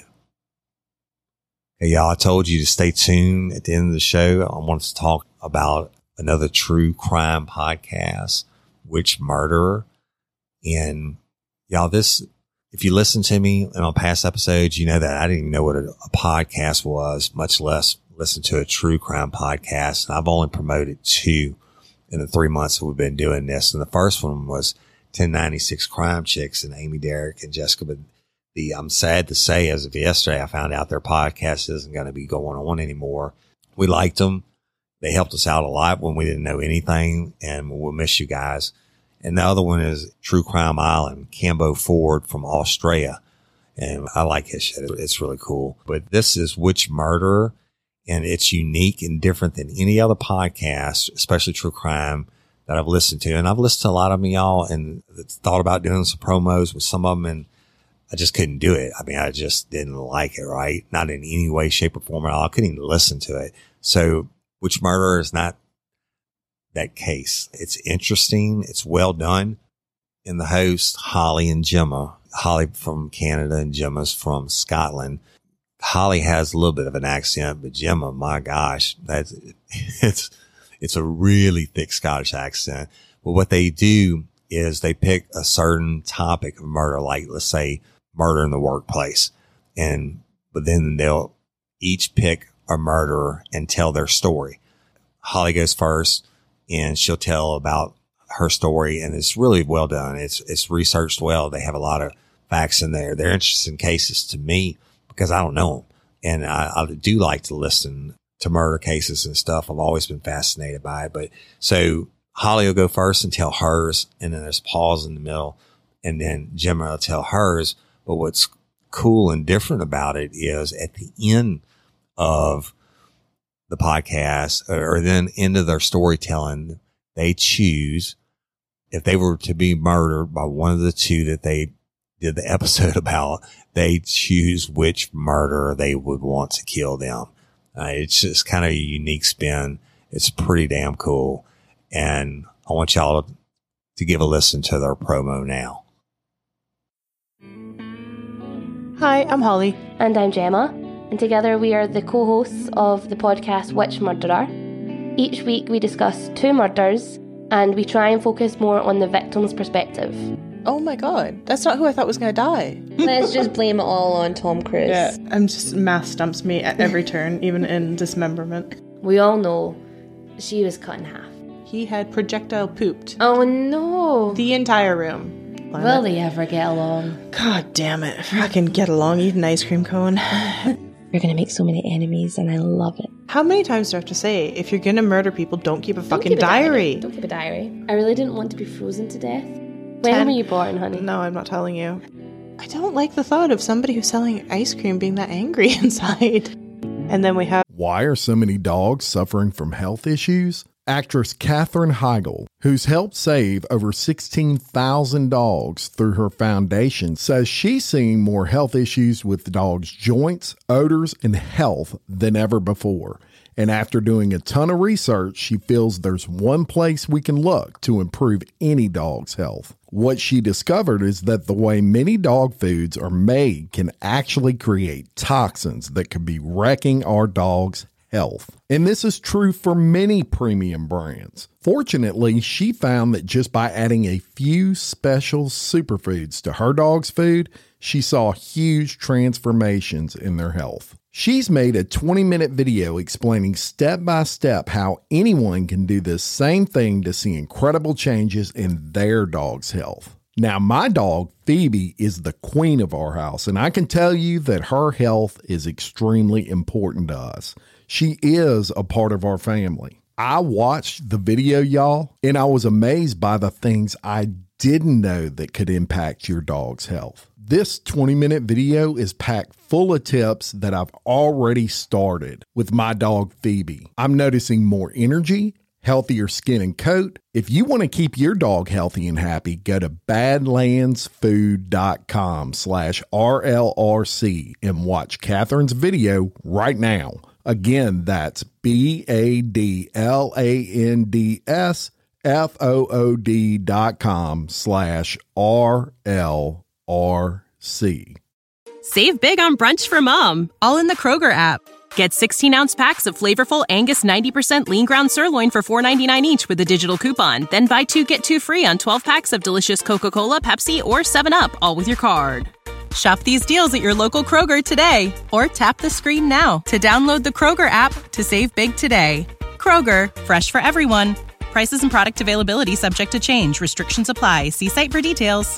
[SPEAKER 3] Hey, y'all, I told you to stay tuned at the end of the show. I want to talk about another true crime podcast, Which Murderer? And y'all, if you listen to me in my past episodes, you know that I didn't even know what a podcast was, much less listen to a true crime podcast. And I've only promoted 2 in the 3 months that we've been doing this. And the first one was 1096 Crime Chicks and Amy Derrick and Jessica. But I'm sad to say, as of yesterday, I found out their podcast isn't going to be going on anymore. We liked them. They helped us out a lot when we didn't know anything, and we'll miss you guys. And the other one is True Crime Island, Cambo Ford from Australia. And I like his shit. It's really cool. But this is Which Murderer? And it's unique and different than any other podcast, especially true crime, that I've listened to. And I've listened to a lot of them, y'all, and thought about doing some promos with some of them, and I just couldn't do it. I mean, I just didn't like it, right? Not in any way, shape, or form at all. I couldn't even listen to it. So Which Murderer is not that case. It's interesting. It's well done. And the host, Holly and Gemma. Holly from Canada and Gemma's from Scotland. Holly has a little bit of an accent, but Gemma, my gosh, it's a really thick Scottish accent. But what they do is they pick a certain topic of murder, like let's say murder in the workplace. But then they'll each pick a murderer and tell their story. Holly goes first and she'll tell about her story, and it's really well done. It's researched well. They have a lot of facts in there. They're interesting cases to me because I don't know them. And I do like to listen to murder cases and stuff. I've always been fascinated by it. But so Holly will go first and tell hers, and then there's pause in the middle. and then Gemma will tell hers. But what's cool and different about it is at the end of the podcast or then into their storytelling, they choose if they were to be murdered by one of the two that they did the episode about, they choose which murderer they would want to kill them. It's just kind of a unique spin. It's pretty damn cool. And I want y'all to give a listen to their promo now.
[SPEAKER 6] Hi, I'm Holly.
[SPEAKER 7] And I'm Gemma, and together we are the co-hosts of the podcast Which Murderer. Each week we discuss 2 murders, and we try and focus more on the victim's perspective.
[SPEAKER 6] Oh my god, that's not who I thought was going to die.
[SPEAKER 7] Let's just blame it all on Tom Cruise.
[SPEAKER 6] Yeah, I'm just math stumps me at every turn, even in dismemberment.
[SPEAKER 7] We all know she was cut in half.
[SPEAKER 6] He had projectile pooped
[SPEAKER 7] Oh no!
[SPEAKER 6] the entire room.
[SPEAKER 7] Will they ever get along?
[SPEAKER 6] God damn it. Fucking get along, eat an ice cream cone.
[SPEAKER 7] You're gonna make so many enemies, and I love it.
[SPEAKER 6] How many times do I have to say, if you're gonna murder people, don't keep a fucking diary?
[SPEAKER 7] Don't keep a diary. I really didn't want to be frozen to death. When were you born, honey?
[SPEAKER 6] No, I'm not telling you. I don't like the thought of somebody who's selling ice cream being that angry inside. And then we have...
[SPEAKER 4] Why are so many dogs suffering from health issues? Actress Katherine Heigl, who's helped save over 16,000 dogs through her foundation, says she's seeing more health issues with dogs' joints, odors, and health than ever before. And after doing a ton of research, she feels there's one place we can look to improve any dog's health. What she discovered is that the way many dog foods are made can actually create toxins that could be wrecking our dog's health. And this is true for many premium brands. Fortunately, she found that just by adding a few special superfoods to her dog's food, she saw huge transformations in their health. She's made a 20-minute video explaining step by step how anyone can do this same thing to see incredible changes in their dog's health. Now, my dog, Phoebe, is the queen of our house, and I can tell you that her health is extremely important to us. She is a part of our family. I watched the video, y'all, and I was amazed by the things I didn't know that could impact your dog's health. This 20-minute video is packed full of tips that I've already started with my dog, Phoebe. I'm noticing more energy, healthier skin and coat. If you want to keep your dog healthy and happy, go to badlandsfood.com/RLRC and watch Katherine's video right now. Again, that's badlandsfood.com/RLRC.
[SPEAKER 1] Save big on brunch for mom, all in the Kroger app. Get 16-ounce packs of flavorful Angus 90% lean ground sirloin for $4.99 each with a digital coupon. Then buy 2, get 2 free on 12 packs of delicious Coca-Cola, Pepsi, or 7-Up, all with your card. Shop these deals at your local Kroger today, or tap the screen now to download the Kroger app to save big today. Kroger, fresh for everyone. Prices and product availability subject to change. Restrictions apply. See site for details.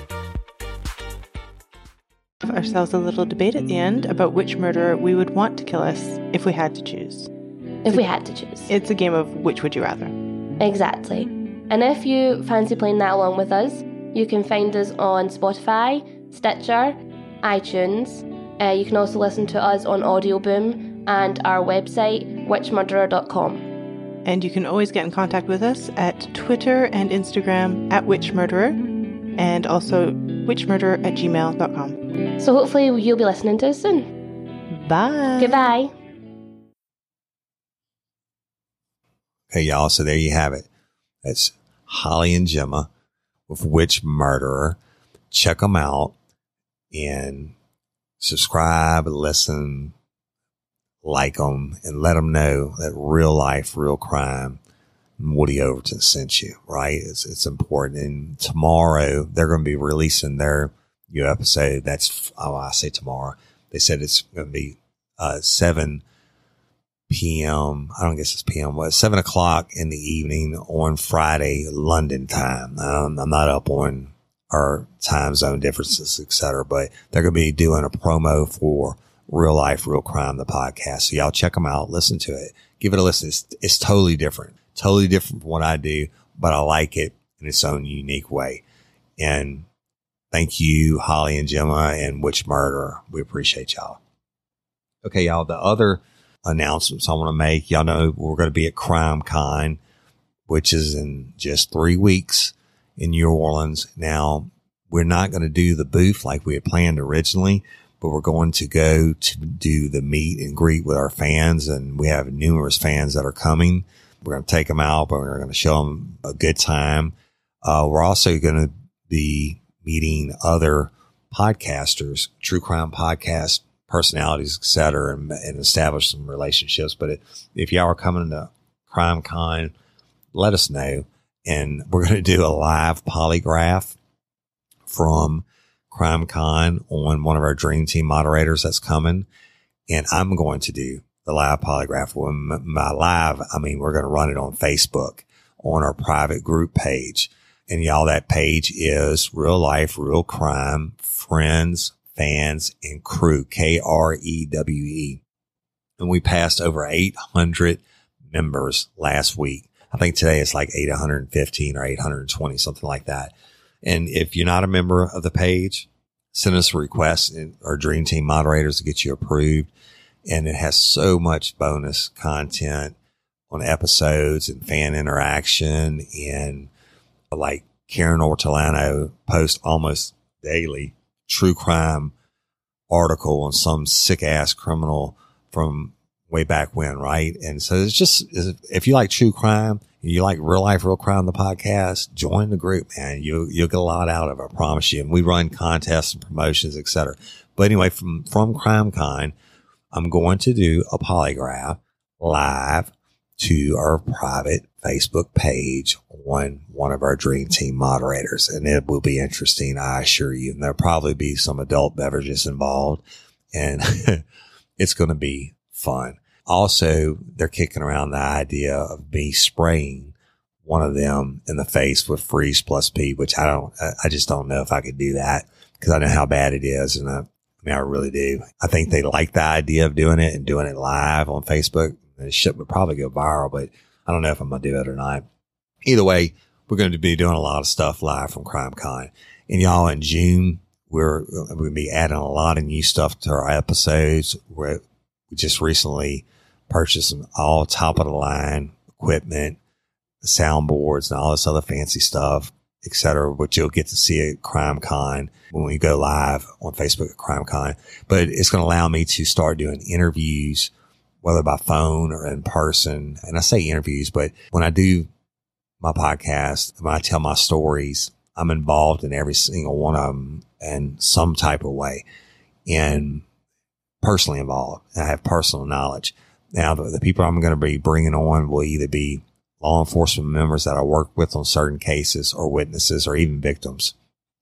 [SPEAKER 6] ourselves a little debate at the end about which murderer we would want to kill us if we had to choose.
[SPEAKER 7] If we had to choose.
[SPEAKER 6] It's a game of which would you rather.
[SPEAKER 7] Exactly. And if you fancy playing that along with us, you can find us on Spotify, Stitcher, iTunes. You can also listen to us on Audioboom and our website, witchmurderer.com.
[SPEAKER 6] And you can always get in contact with us at Twitter and Instagram at witchmurderer, and also witchmurderer@gmail.com.
[SPEAKER 7] So hopefully you'll be listening to us soon.
[SPEAKER 6] Bye.
[SPEAKER 7] Goodbye.
[SPEAKER 3] Okay, y'all. So there you have it. That's Holly and Gemma with Witch Murderer. Check them out and subscribe, listen, like them, and let them know that real life, real crime, Woody Overton sent you, right? It's important. And tomorrow they're going to be releasing their new episode. That's, I say tomorrow. They said it's going to be 7 p.m. I don't guess it's p.m. but 7 o'clock in the evening on Friday, London time. I'm not up on our time zone differences, etc., but they're going to be doing a promo for Real Life, Real Crime, the podcast. So y'all check them out, listen to it, give it a listen. It's totally different from what I do, but I like it in its own unique way. And Thank you, Holly and Gemma and Witch Murder. We appreciate y'all. Okay, y'all, the other announcements I want to make, y'all know we're going to be at CrimeCon, which is in just 3 weeks in New Orleans. Now, we're not going to do the booth like we had planned originally, but we're going to go to do the meet and greet with our fans, and we have numerous fans that are coming. We're going to take them out, but we're going to show them a good time. We're also going to be meeting other podcasters, true crime podcast personalities, et cetera, and establish some relationships. But if y'all are coming to CrimeCon, let us know. And we're going to do a live polygraph from CrimeCon on one of our Dream Team moderators that's coming. And I'm going to do the live polygraph. When by live, I mean, we're going to run it on Facebook on our private group page. And y'all, that page is Real Life, Real Crime, Friends, Fans, and Crew, KREWE. And we passed over 800 members last week. I think today it's like 815 or 820, something like that. And if you're not a member of the page, send us a request and our Dream Team moderators to get you approved. And it has so much bonus content on episodes and fan interaction, and like Karen Ortolano posts almost daily true crime article on some sick ass criminal from way back when, right? And so it's just, if you like true crime and you like Real Life, Real Crime, the podcast, join the group, man. You'll get a lot out of it, I promise you. And we run contests and promotions, etc. But anyway, from CrimeCon, I'm going to do a polygraph live to our private Facebook page on one of our Dream Team moderators. And it will be interesting, I assure you. And there'll probably be some adult beverages involved, and it's going to be fun. Also, they're kicking around the idea of me spraying one of them in the face with Freeze Plus P, which I just don't know if I could do that, because I know how bad it is. And I really do. I think they like the idea of doing it and doing it live on Facebook. The shit would probably go viral, but I don't know if I'm going to do it or not. Either way, we're going to be doing a lot of stuff live from CrimeCon. And y'all, in June, we're going to be adding a lot of new stuff to our episodes. We just recently purchased some all top of the line equipment, soundboards, and all this other fancy stuff, etc., which you'll get to see at CrimeCon when we go live on Facebook at CrimeCon. But it's going to allow me to start doing interviews, whether by phone or in person. And I say interviews, but when I do my podcast, when I tell my stories, I'm involved in every single one of them in some type of way, and personally involved. And I have personal knowledge. Now, the people I'm going to be bringing on will either be law enforcement members that I work with on certain cases, or witnesses, or even victims.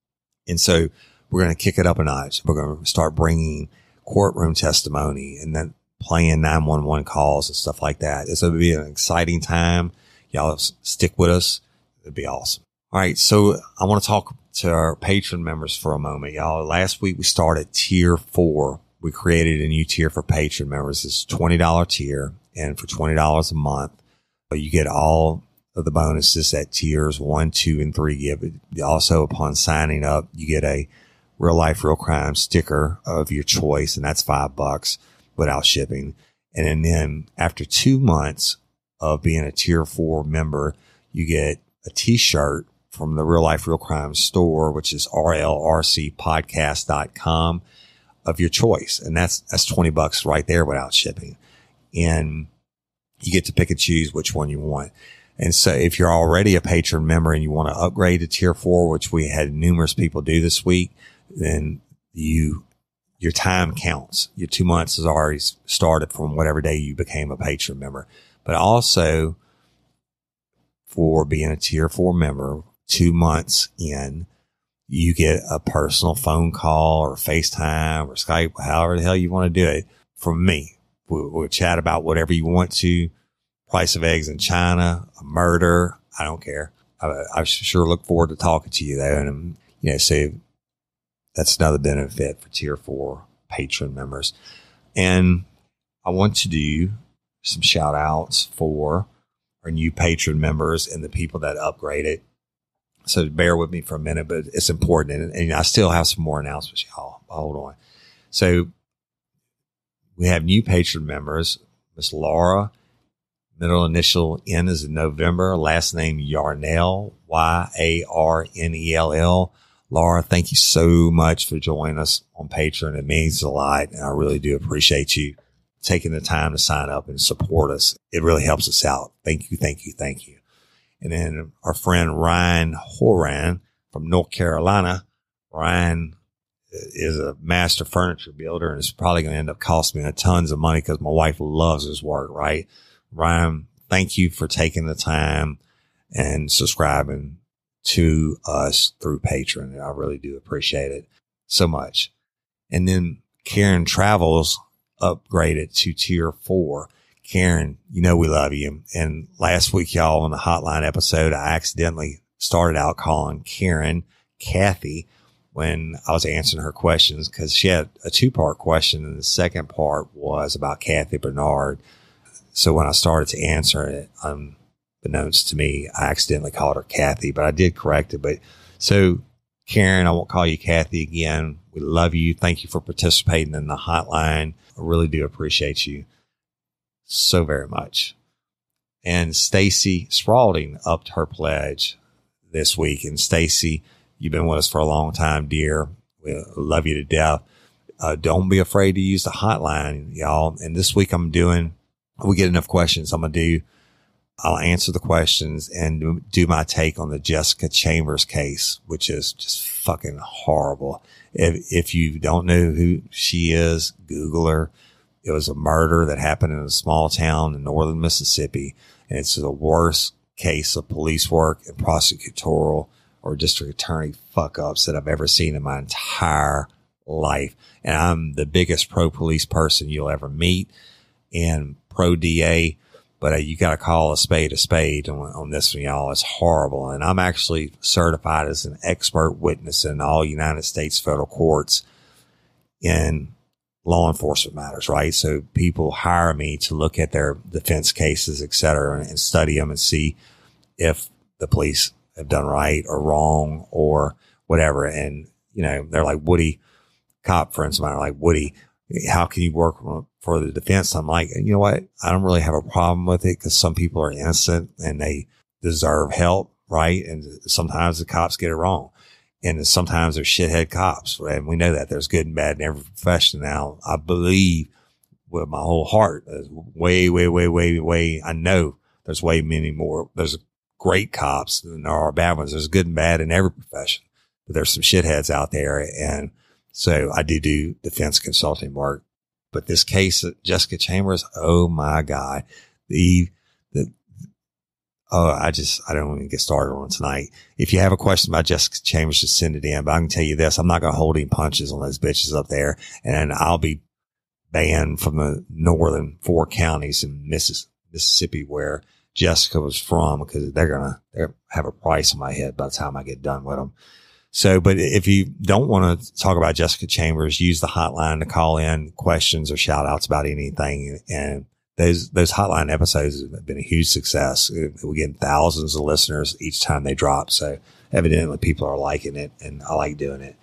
[SPEAKER 3] And so we're going to kick it up a notch. We're going to start bringing courtroom testimony and then playing 911 calls and stuff like that. It's going to be an exciting time. Y'all stick with us. It'd be awesome. All right. So I want to talk to our patron members for a moment. Y'all, last week we started tier 4. We created a new tier for patron members. It's a $20 tier. And for $20 a month, you get all of the bonuses that tiers 1, 2, and 3 give. Also, upon signing up, you get a Real Life, Real Crime sticker of your choice, and that's $5 without shipping. And then after 2 months of being a tier 4 member, you get a t-shirt from the Real Life, Real Crime store, which is rlrcpodcast.com, of your choice. And that's $20 right there without shipping. And you get to pick and choose which one you want. And so if you're already a patron member and you want to upgrade to tier 4, which we had numerous people do this week, then your time counts. Your 2 months has already started from whatever day you became a patron member. But also, for being a tier 4 member, 2 months in, you get a personal phone call or FaceTime or Skype, however the hell you want to do it, from me. We'll chat about whatever you want to. Price of eggs in China, a murder. I don't care. I sure look forward to talking to you though. And, so that's another benefit for tier 4 patron members. And I want to do some shout outs for our new patron members and the people that upgraded. So bear with me for a minute, but it's important. And I still have some more announcements, y'all. Hold on. So we have new patron members. Miss Laura, middle initial N is in November, last name Yarnell, Yarnell. Laura, thank you so much for joining us on Patreon. It means a lot, and I really do appreciate you taking the time to sign up and support us. It really helps us out. Thank you, thank you, thank you. And then our friend Ryan Horan from North Carolina. Ryan is a master furniture builder, and it's probably going to end up costing me tons of money because my wife loves his work, right? Ryan, thank you for taking the time and subscribing to us through Patreon. I really do appreciate it so much. And then Karen Travels upgraded to tier 4. Karen, you know we love you. And last week, y'all, on the hotline episode, I accidentally started out calling Karen Kathy when I was answering her questions because she had a 2-part question, and the second part was about Kathy Bernard. So when I started to answer it, unbeknownst to me, I accidentally called her Kathy, but I did correct it. But so Karen, I won't call you Kathy again. We love you. Thank you for participating in the hotline. I really do appreciate you so very much. And Stacy Spalding upped her pledge this week. And Stacy, you've been with us for a long time, dear. We love you to death. Don't be afraid to use the hotline, y'all. And this week we get enough questions. I'll answer the questions and do my take on the Jessica Chambers case, which is just fucking horrible. If you don't know who she is, Google her. It was a murder that happened in a small town in northern Mississippi, and it's the worst case of police work and prosecutorial or district attorney fuck-ups that I've ever seen in my entire life. And I'm the biggest pro-police person you'll ever meet and pro-DA, but you got to call a spade on this one, y'all. It's horrible. And I'm actually certified as an expert witness in all United States federal courts in law enforcement matters, right? So people hire me to look at their defense cases, et cetera, and study them and see if the police have done right or wrong or whatever. And, you know, they're like, Woody, cop friends of mine are like, Woody, how can you work for the defense? I'm like, you know what? I don't really have a problem with it because some people are innocent and they deserve help, right? And sometimes the cops get it wrong. And sometimes they're shithead cops. And we know that there's good and bad in every profession. Now, I believe with my whole heart, way, I know there's way many more. There's great cops than there are bad ones. There's good and bad in every profession. But there's some shitheads out there. And so I do defense consulting work. But this case of Jessica Chambers, oh my God. I don't even get started on it tonight. If you have a question about Jessica Chambers, just send it in. But I can tell you this, I'm not going to hold any punches on those bitches up there. And I'll be banned from the northern 4 counties in Mississippi where Jessica was from because they're going to have a price on my head by the time I get done with them. So, but if you don't want to talk about Jessica Chambers, use the hotline to call in questions or shout outs about anything. And those hotline episodes have been a huge success. We get thousands of listeners each time they drop. So evidently people are liking it and I like doing it.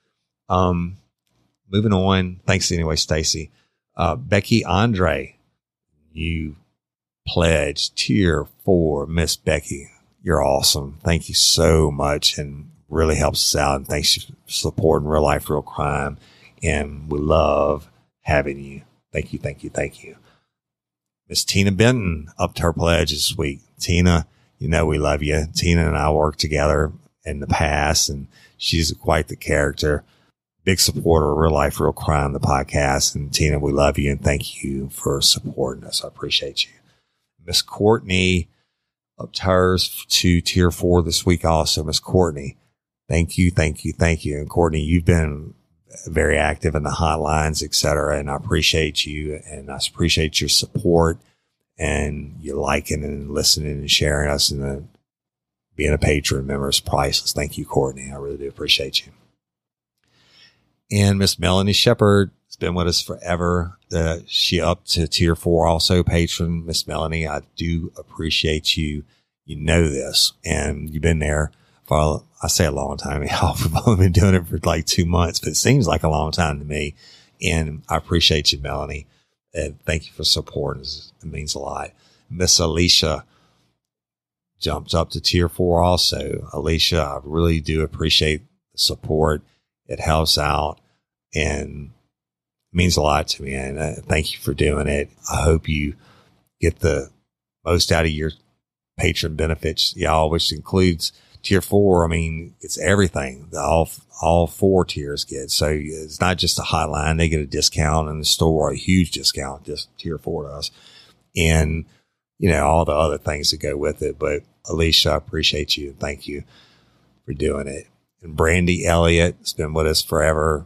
[SPEAKER 3] Moving on. Thanks anyway, Stacy. Becky Andre, you pledged tier 4. Miss Becky, you're awesome. Thank you so much and really helps us out. And thanks for supporting Real Life, Real Crime. And we love having you. Thank you, thank you, thank you. Miss Tina Benton upped her pledge this week. Tina, you know we love you. Tina and I worked together in the past, and she's quite the character. Big supporter of Real Life, Real Crime, the podcast. And Tina, we love you, and thank you for supporting us. I appreciate you. Miss Courtney upped hers to tier 4 this week also. Miss Courtney, thank you, thank you, thank you. And Courtney, you've been very active in the hotlines, et cetera. And I appreciate you and I appreciate your support and you liking and listening and sharing us and being a patron member is priceless. Thank you, Courtney. I really do appreciate you. And Miss Melanie Shepard has been with us forever. She upped to tier 4 also patron. Miss Melanie, I do appreciate you. You know this and you've been there I say a long time. Y'all, we've only been doing it for like 2 months, but it seems like a long time to me. And I appreciate you, Melanie. And thank you for supporting us. It means a lot. Miss Alicia jumped up to tier 4 also. Alicia, I really do appreciate the support. It helps out and means a lot to me. And thank you for doing it. I hope you get the most out of your patron benefits, y'all, which includes tier 4. I mean, it's everything. All 4 tiers get. So it's not just a hotline. They get a discount in the store, a huge discount, just tier 4 does. And, all the other things that go with it. But Alicia, I appreciate you. Thank you for doing it. And Brandy Elliott has been with us forever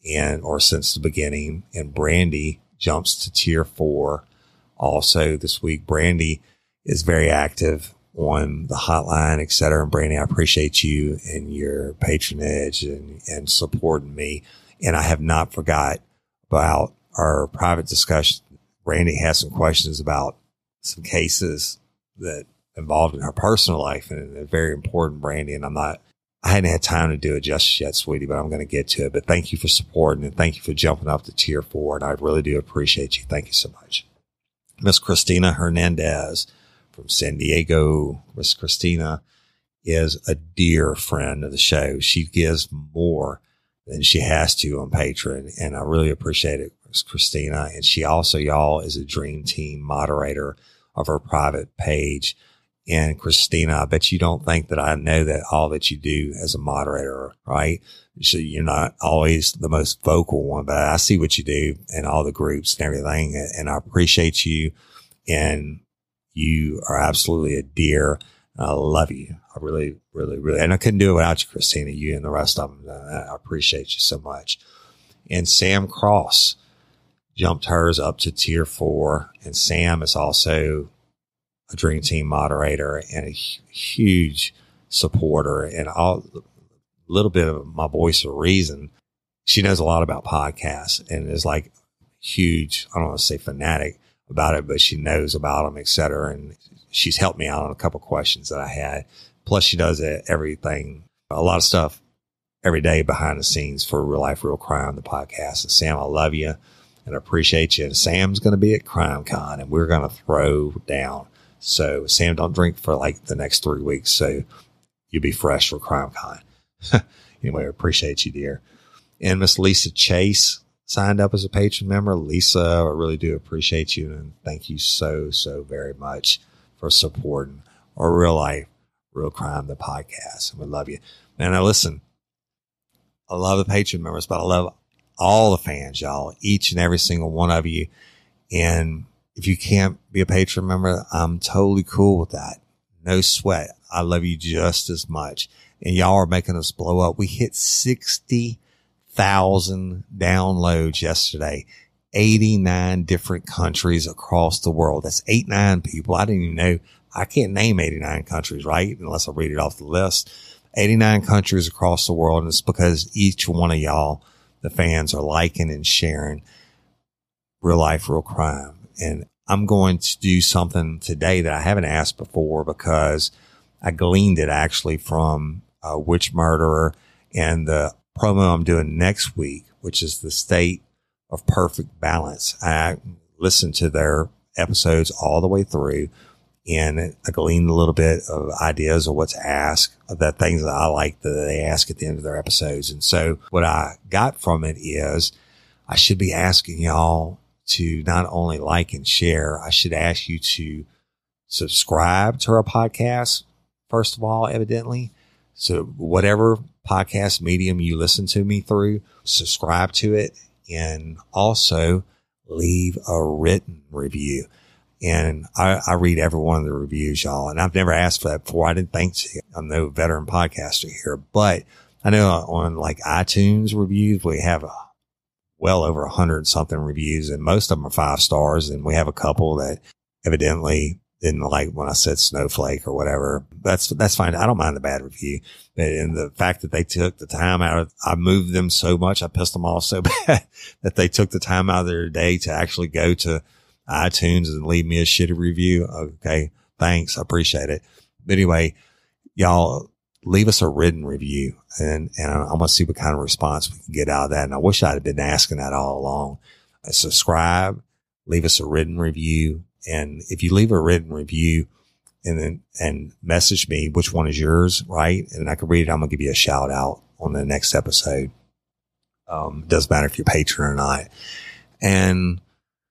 [SPEAKER 3] or since the beginning. And Brandy jumps to tier 4 also this week. Brandy is very active on the hotline, et cetera. And Brandy, I appreciate you and your patronage and supporting me. And I have not forgot about our private discussion. Brandy has some questions about some cases that involved in her personal life, and they're very important, Brandy. And I hadn't had time to do it just yet, sweetie, but I'm going to get to it. But thank you for supporting and thank you for jumping up to tier 4. And I really do appreciate you. Thank you so much. Miss Christina Hernandez from San Diego. Miss Christina is a dear friend of the show. She gives more than she has to on Patreon, and I really appreciate it, Miss Christina. And she also, y'all, is a Dream Team moderator of her private page. And Christina, I bet you don't think that I know that all that you do as a moderator, right? So you're not always the most vocal one, but I see what you do in all the groups and everything. And I appreciate you. And you are absolutely a dear. I love you. I really, really, really. And I couldn't do it without you, Christina, you and the rest of them. I appreciate you so much. And Sam Cross jumped hers up to tier 4. And Sam is also a Dream Team moderator and a huge supporter and a little bit of my voice of reason. She knows a lot about podcasts and is like huge, I don't want to say fanatic about it, but she knows about them, et cetera. And she's helped me out on a couple questions that I had. Plus she does everything, a lot of stuff every day behind the scenes for Real Life, Real Crime, the podcast. And Sam, I love you and appreciate you. And Sam's going to be at CrimeCon and we're going to throw down. So Sam, don't drink for like the next 3 weeks. So you'll be fresh for CrimeCon. Anyway, I appreciate you, dear. And Miss Lisa Chase signed up as a patron member. Lisa, I really do appreciate you. And thank you so, so very much for supporting our Real Life, Real Crime, the podcast. We love you. Man, now listen, I love the patron members, but I love all the fans, y'all, each and every single one of you. And if you can't be a patron member, I'm totally cool with that. No sweat. I love you just as much. And y'all are making us blow up. We hit 60,000 downloads yesterday. 89 different countries across the world. That's 89 people. I didn't even know. I can't name 89 countries, right? Unless I read it off the list. 89 countries across the world. And it's because each one of y'all, the fans, are liking and sharing Real Life, Real Crime. And I'm going to do something today that I haven't asked before because I gleaned it actually from Witch Murderer and the promo I'm doing next week, which is the State of Perfect Balance. I listened to their episodes all the way through and I gleaned a little bit of ideas of what to ask, of the things that I like that they ask at the end of their episodes. And so what I got from it is I should be asking y'all to not only like and share, I should ask you to subscribe to our podcast, first of all, evidently. So whatever podcast medium you listen to me through, subscribe to it and also leave a written review. And I read every one of the reviews, y'all. And I've never asked for that before. I didn't think so. I'm no veteran podcaster here, but I know on like iTunes reviews, we have well over 100 something reviews and most of them are 5 stars. And we have a couple that evidently didn't like when I said snowflake or whatever. That's fine. I don't mind the bad review, but in the fact that they took the time out of, I moved them so much. I pissed them off so bad that they took the time out of their day to actually go to iTunes and leave me a shitty review. Okay. Thanks. I appreciate it. But anyway, y'all, leave us a written review, and I'm going to see what kind of response we can get out of that. And I wish I'd have been asking that all along. Subscribe, leave us a written review. And if you leave a written review and message me which one is yours, right? And I can read it. I'm going to give you a shout out on the next episode. Doesn't matter if you're patron or not. And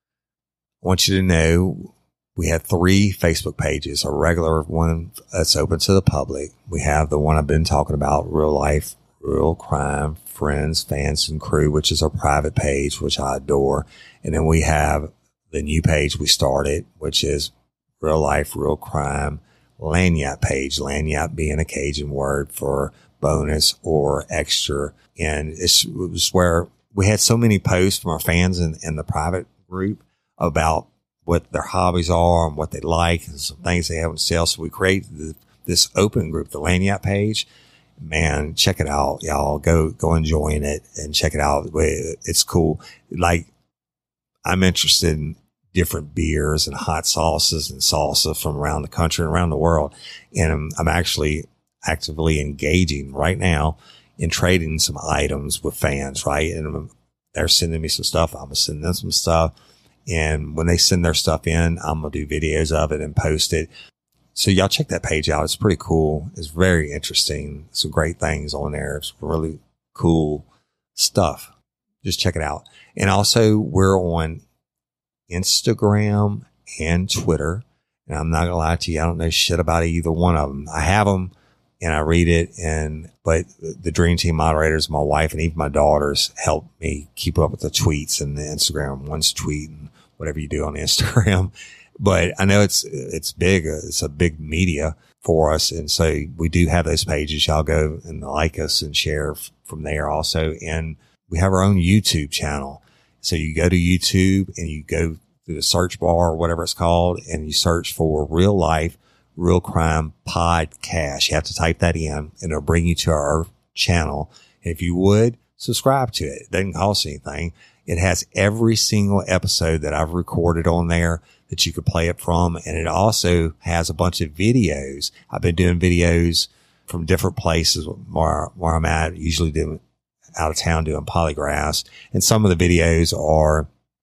[SPEAKER 3] I want you to know we have 3 Facebook pages, a regular one that's open to the public. We have the one I've been talking about, Real Life, Real Crime, Friends, Fans, and Crew, which is our private page, which I adore. And then we have the new page we started, which is Real Life, Real Crime, Lagniappe page, Lagniappe being a Cajun word for bonus or extra. And it was where we had so many posts from our fans in the private group about what their hobbies are and what they like and some things they have on sale. So we created this open group, the Lagniappe page. Man, check it out, y'all. Go and join it and check it out. It's cool. Like, I'm interested in different beers and hot sauces and salsa from around the country and around the world. And I'm actually actively engaging right now in trading some items with fans, right? And they're sending me some stuff. I'm going to send them some stuff. And when they send their stuff in, I'm going to do videos of it and post it. So y'all check that page out. It's pretty cool. It's very interesting. Some great things on there. It's really cool stuff. Just check it out. And also we're on Instagram and Twitter. And I'm not going to lie to you. I don't know shit about either one of them. I have them and I read it. But the Dream Team moderators, my wife and even my daughters help me keep up with the tweets and the Instagram. One's tweeting, whatever you do on Instagram. But I know it's big. It's a big media for us. And so we do have those pages. Y'all go and like us and share from there also. And we have our own YouTube channel. So you go to YouTube and you go through the search bar or whatever it's called, and you search for Real Life, Real Crime Podcast. You have to type that in and it'll bring you to our channel. And if you would, subscribe to it. It doesn't cost anything. It has every single episode that I've recorded on there that you could play it from. And it also has a bunch of videos. I've been doing videos from different places where I'm at, usually doing out of town doing polygraphs. And some of the videos are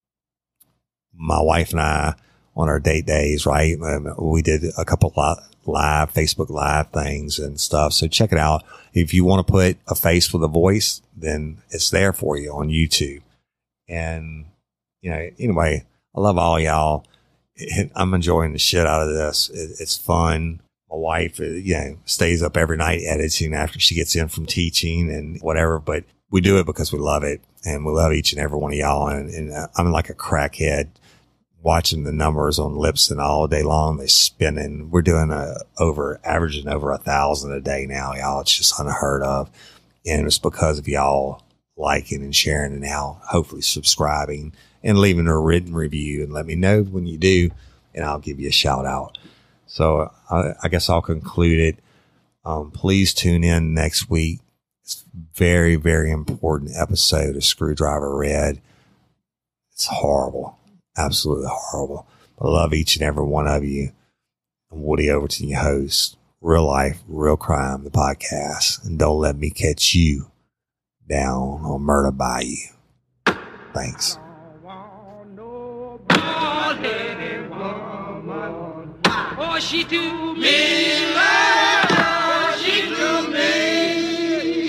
[SPEAKER 3] my wife and I on our date days, right? We did a couple live Facebook Live things and stuff. So check it out. If you want to put a face with a voice, then it's there for you on YouTube. And, anyway, I love all y'all. I'm enjoying the shit out of this. It's fun. My wife, stays up every night editing after she gets in from teaching and whatever, but we do it because we love it and we love each and every one of y'all. And I'm like a crackhead watching the numbers on Libsyn all day long. They're spinning. We're doing averaging over 1,000 a day now, y'all. It's just unheard of. And it's because of y'all liking and sharing and now hopefully subscribing and leaving a written review, and let me know when you do and I'll give you a shout out. So I guess I'll conclude it. Please tune in next week. It's a very, very important episode of Screwdriver Red. It's horrible. Absolutely horrible. I love each and every one of you. I'm Woody Overton, your host. Real Life, Real Crime, the podcast. And don't let me catch you down on Murder Bayou. Thanks.
[SPEAKER 2] Oh, she do me love. Oh, she do me.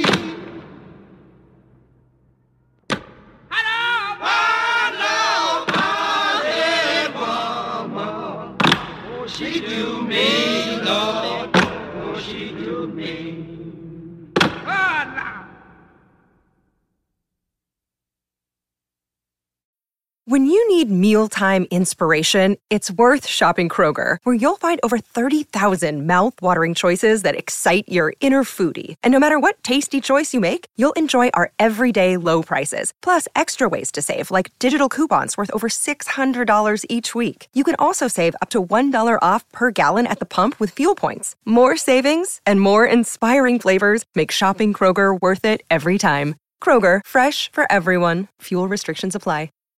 [SPEAKER 2] I don't want nobody, woman. Oh, she do me, Lord. Oh, she do me. Oh, now.
[SPEAKER 8] When you need mealtime inspiration, it's worth shopping Kroger, where you'll find over 30,000 mouth-watering choices that excite your inner foodie. And no matter what tasty choice you make, you'll enjoy our everyday low prices, plus extra ways to save, like digital coupons worth over $600 each week. You can also save up to $1 off per gallon at the pump with fuel points. More savings and more inspiring flavors make shopping Kroger worth it every time. Kroger, fresh for everyone. Fuel restrictions apply.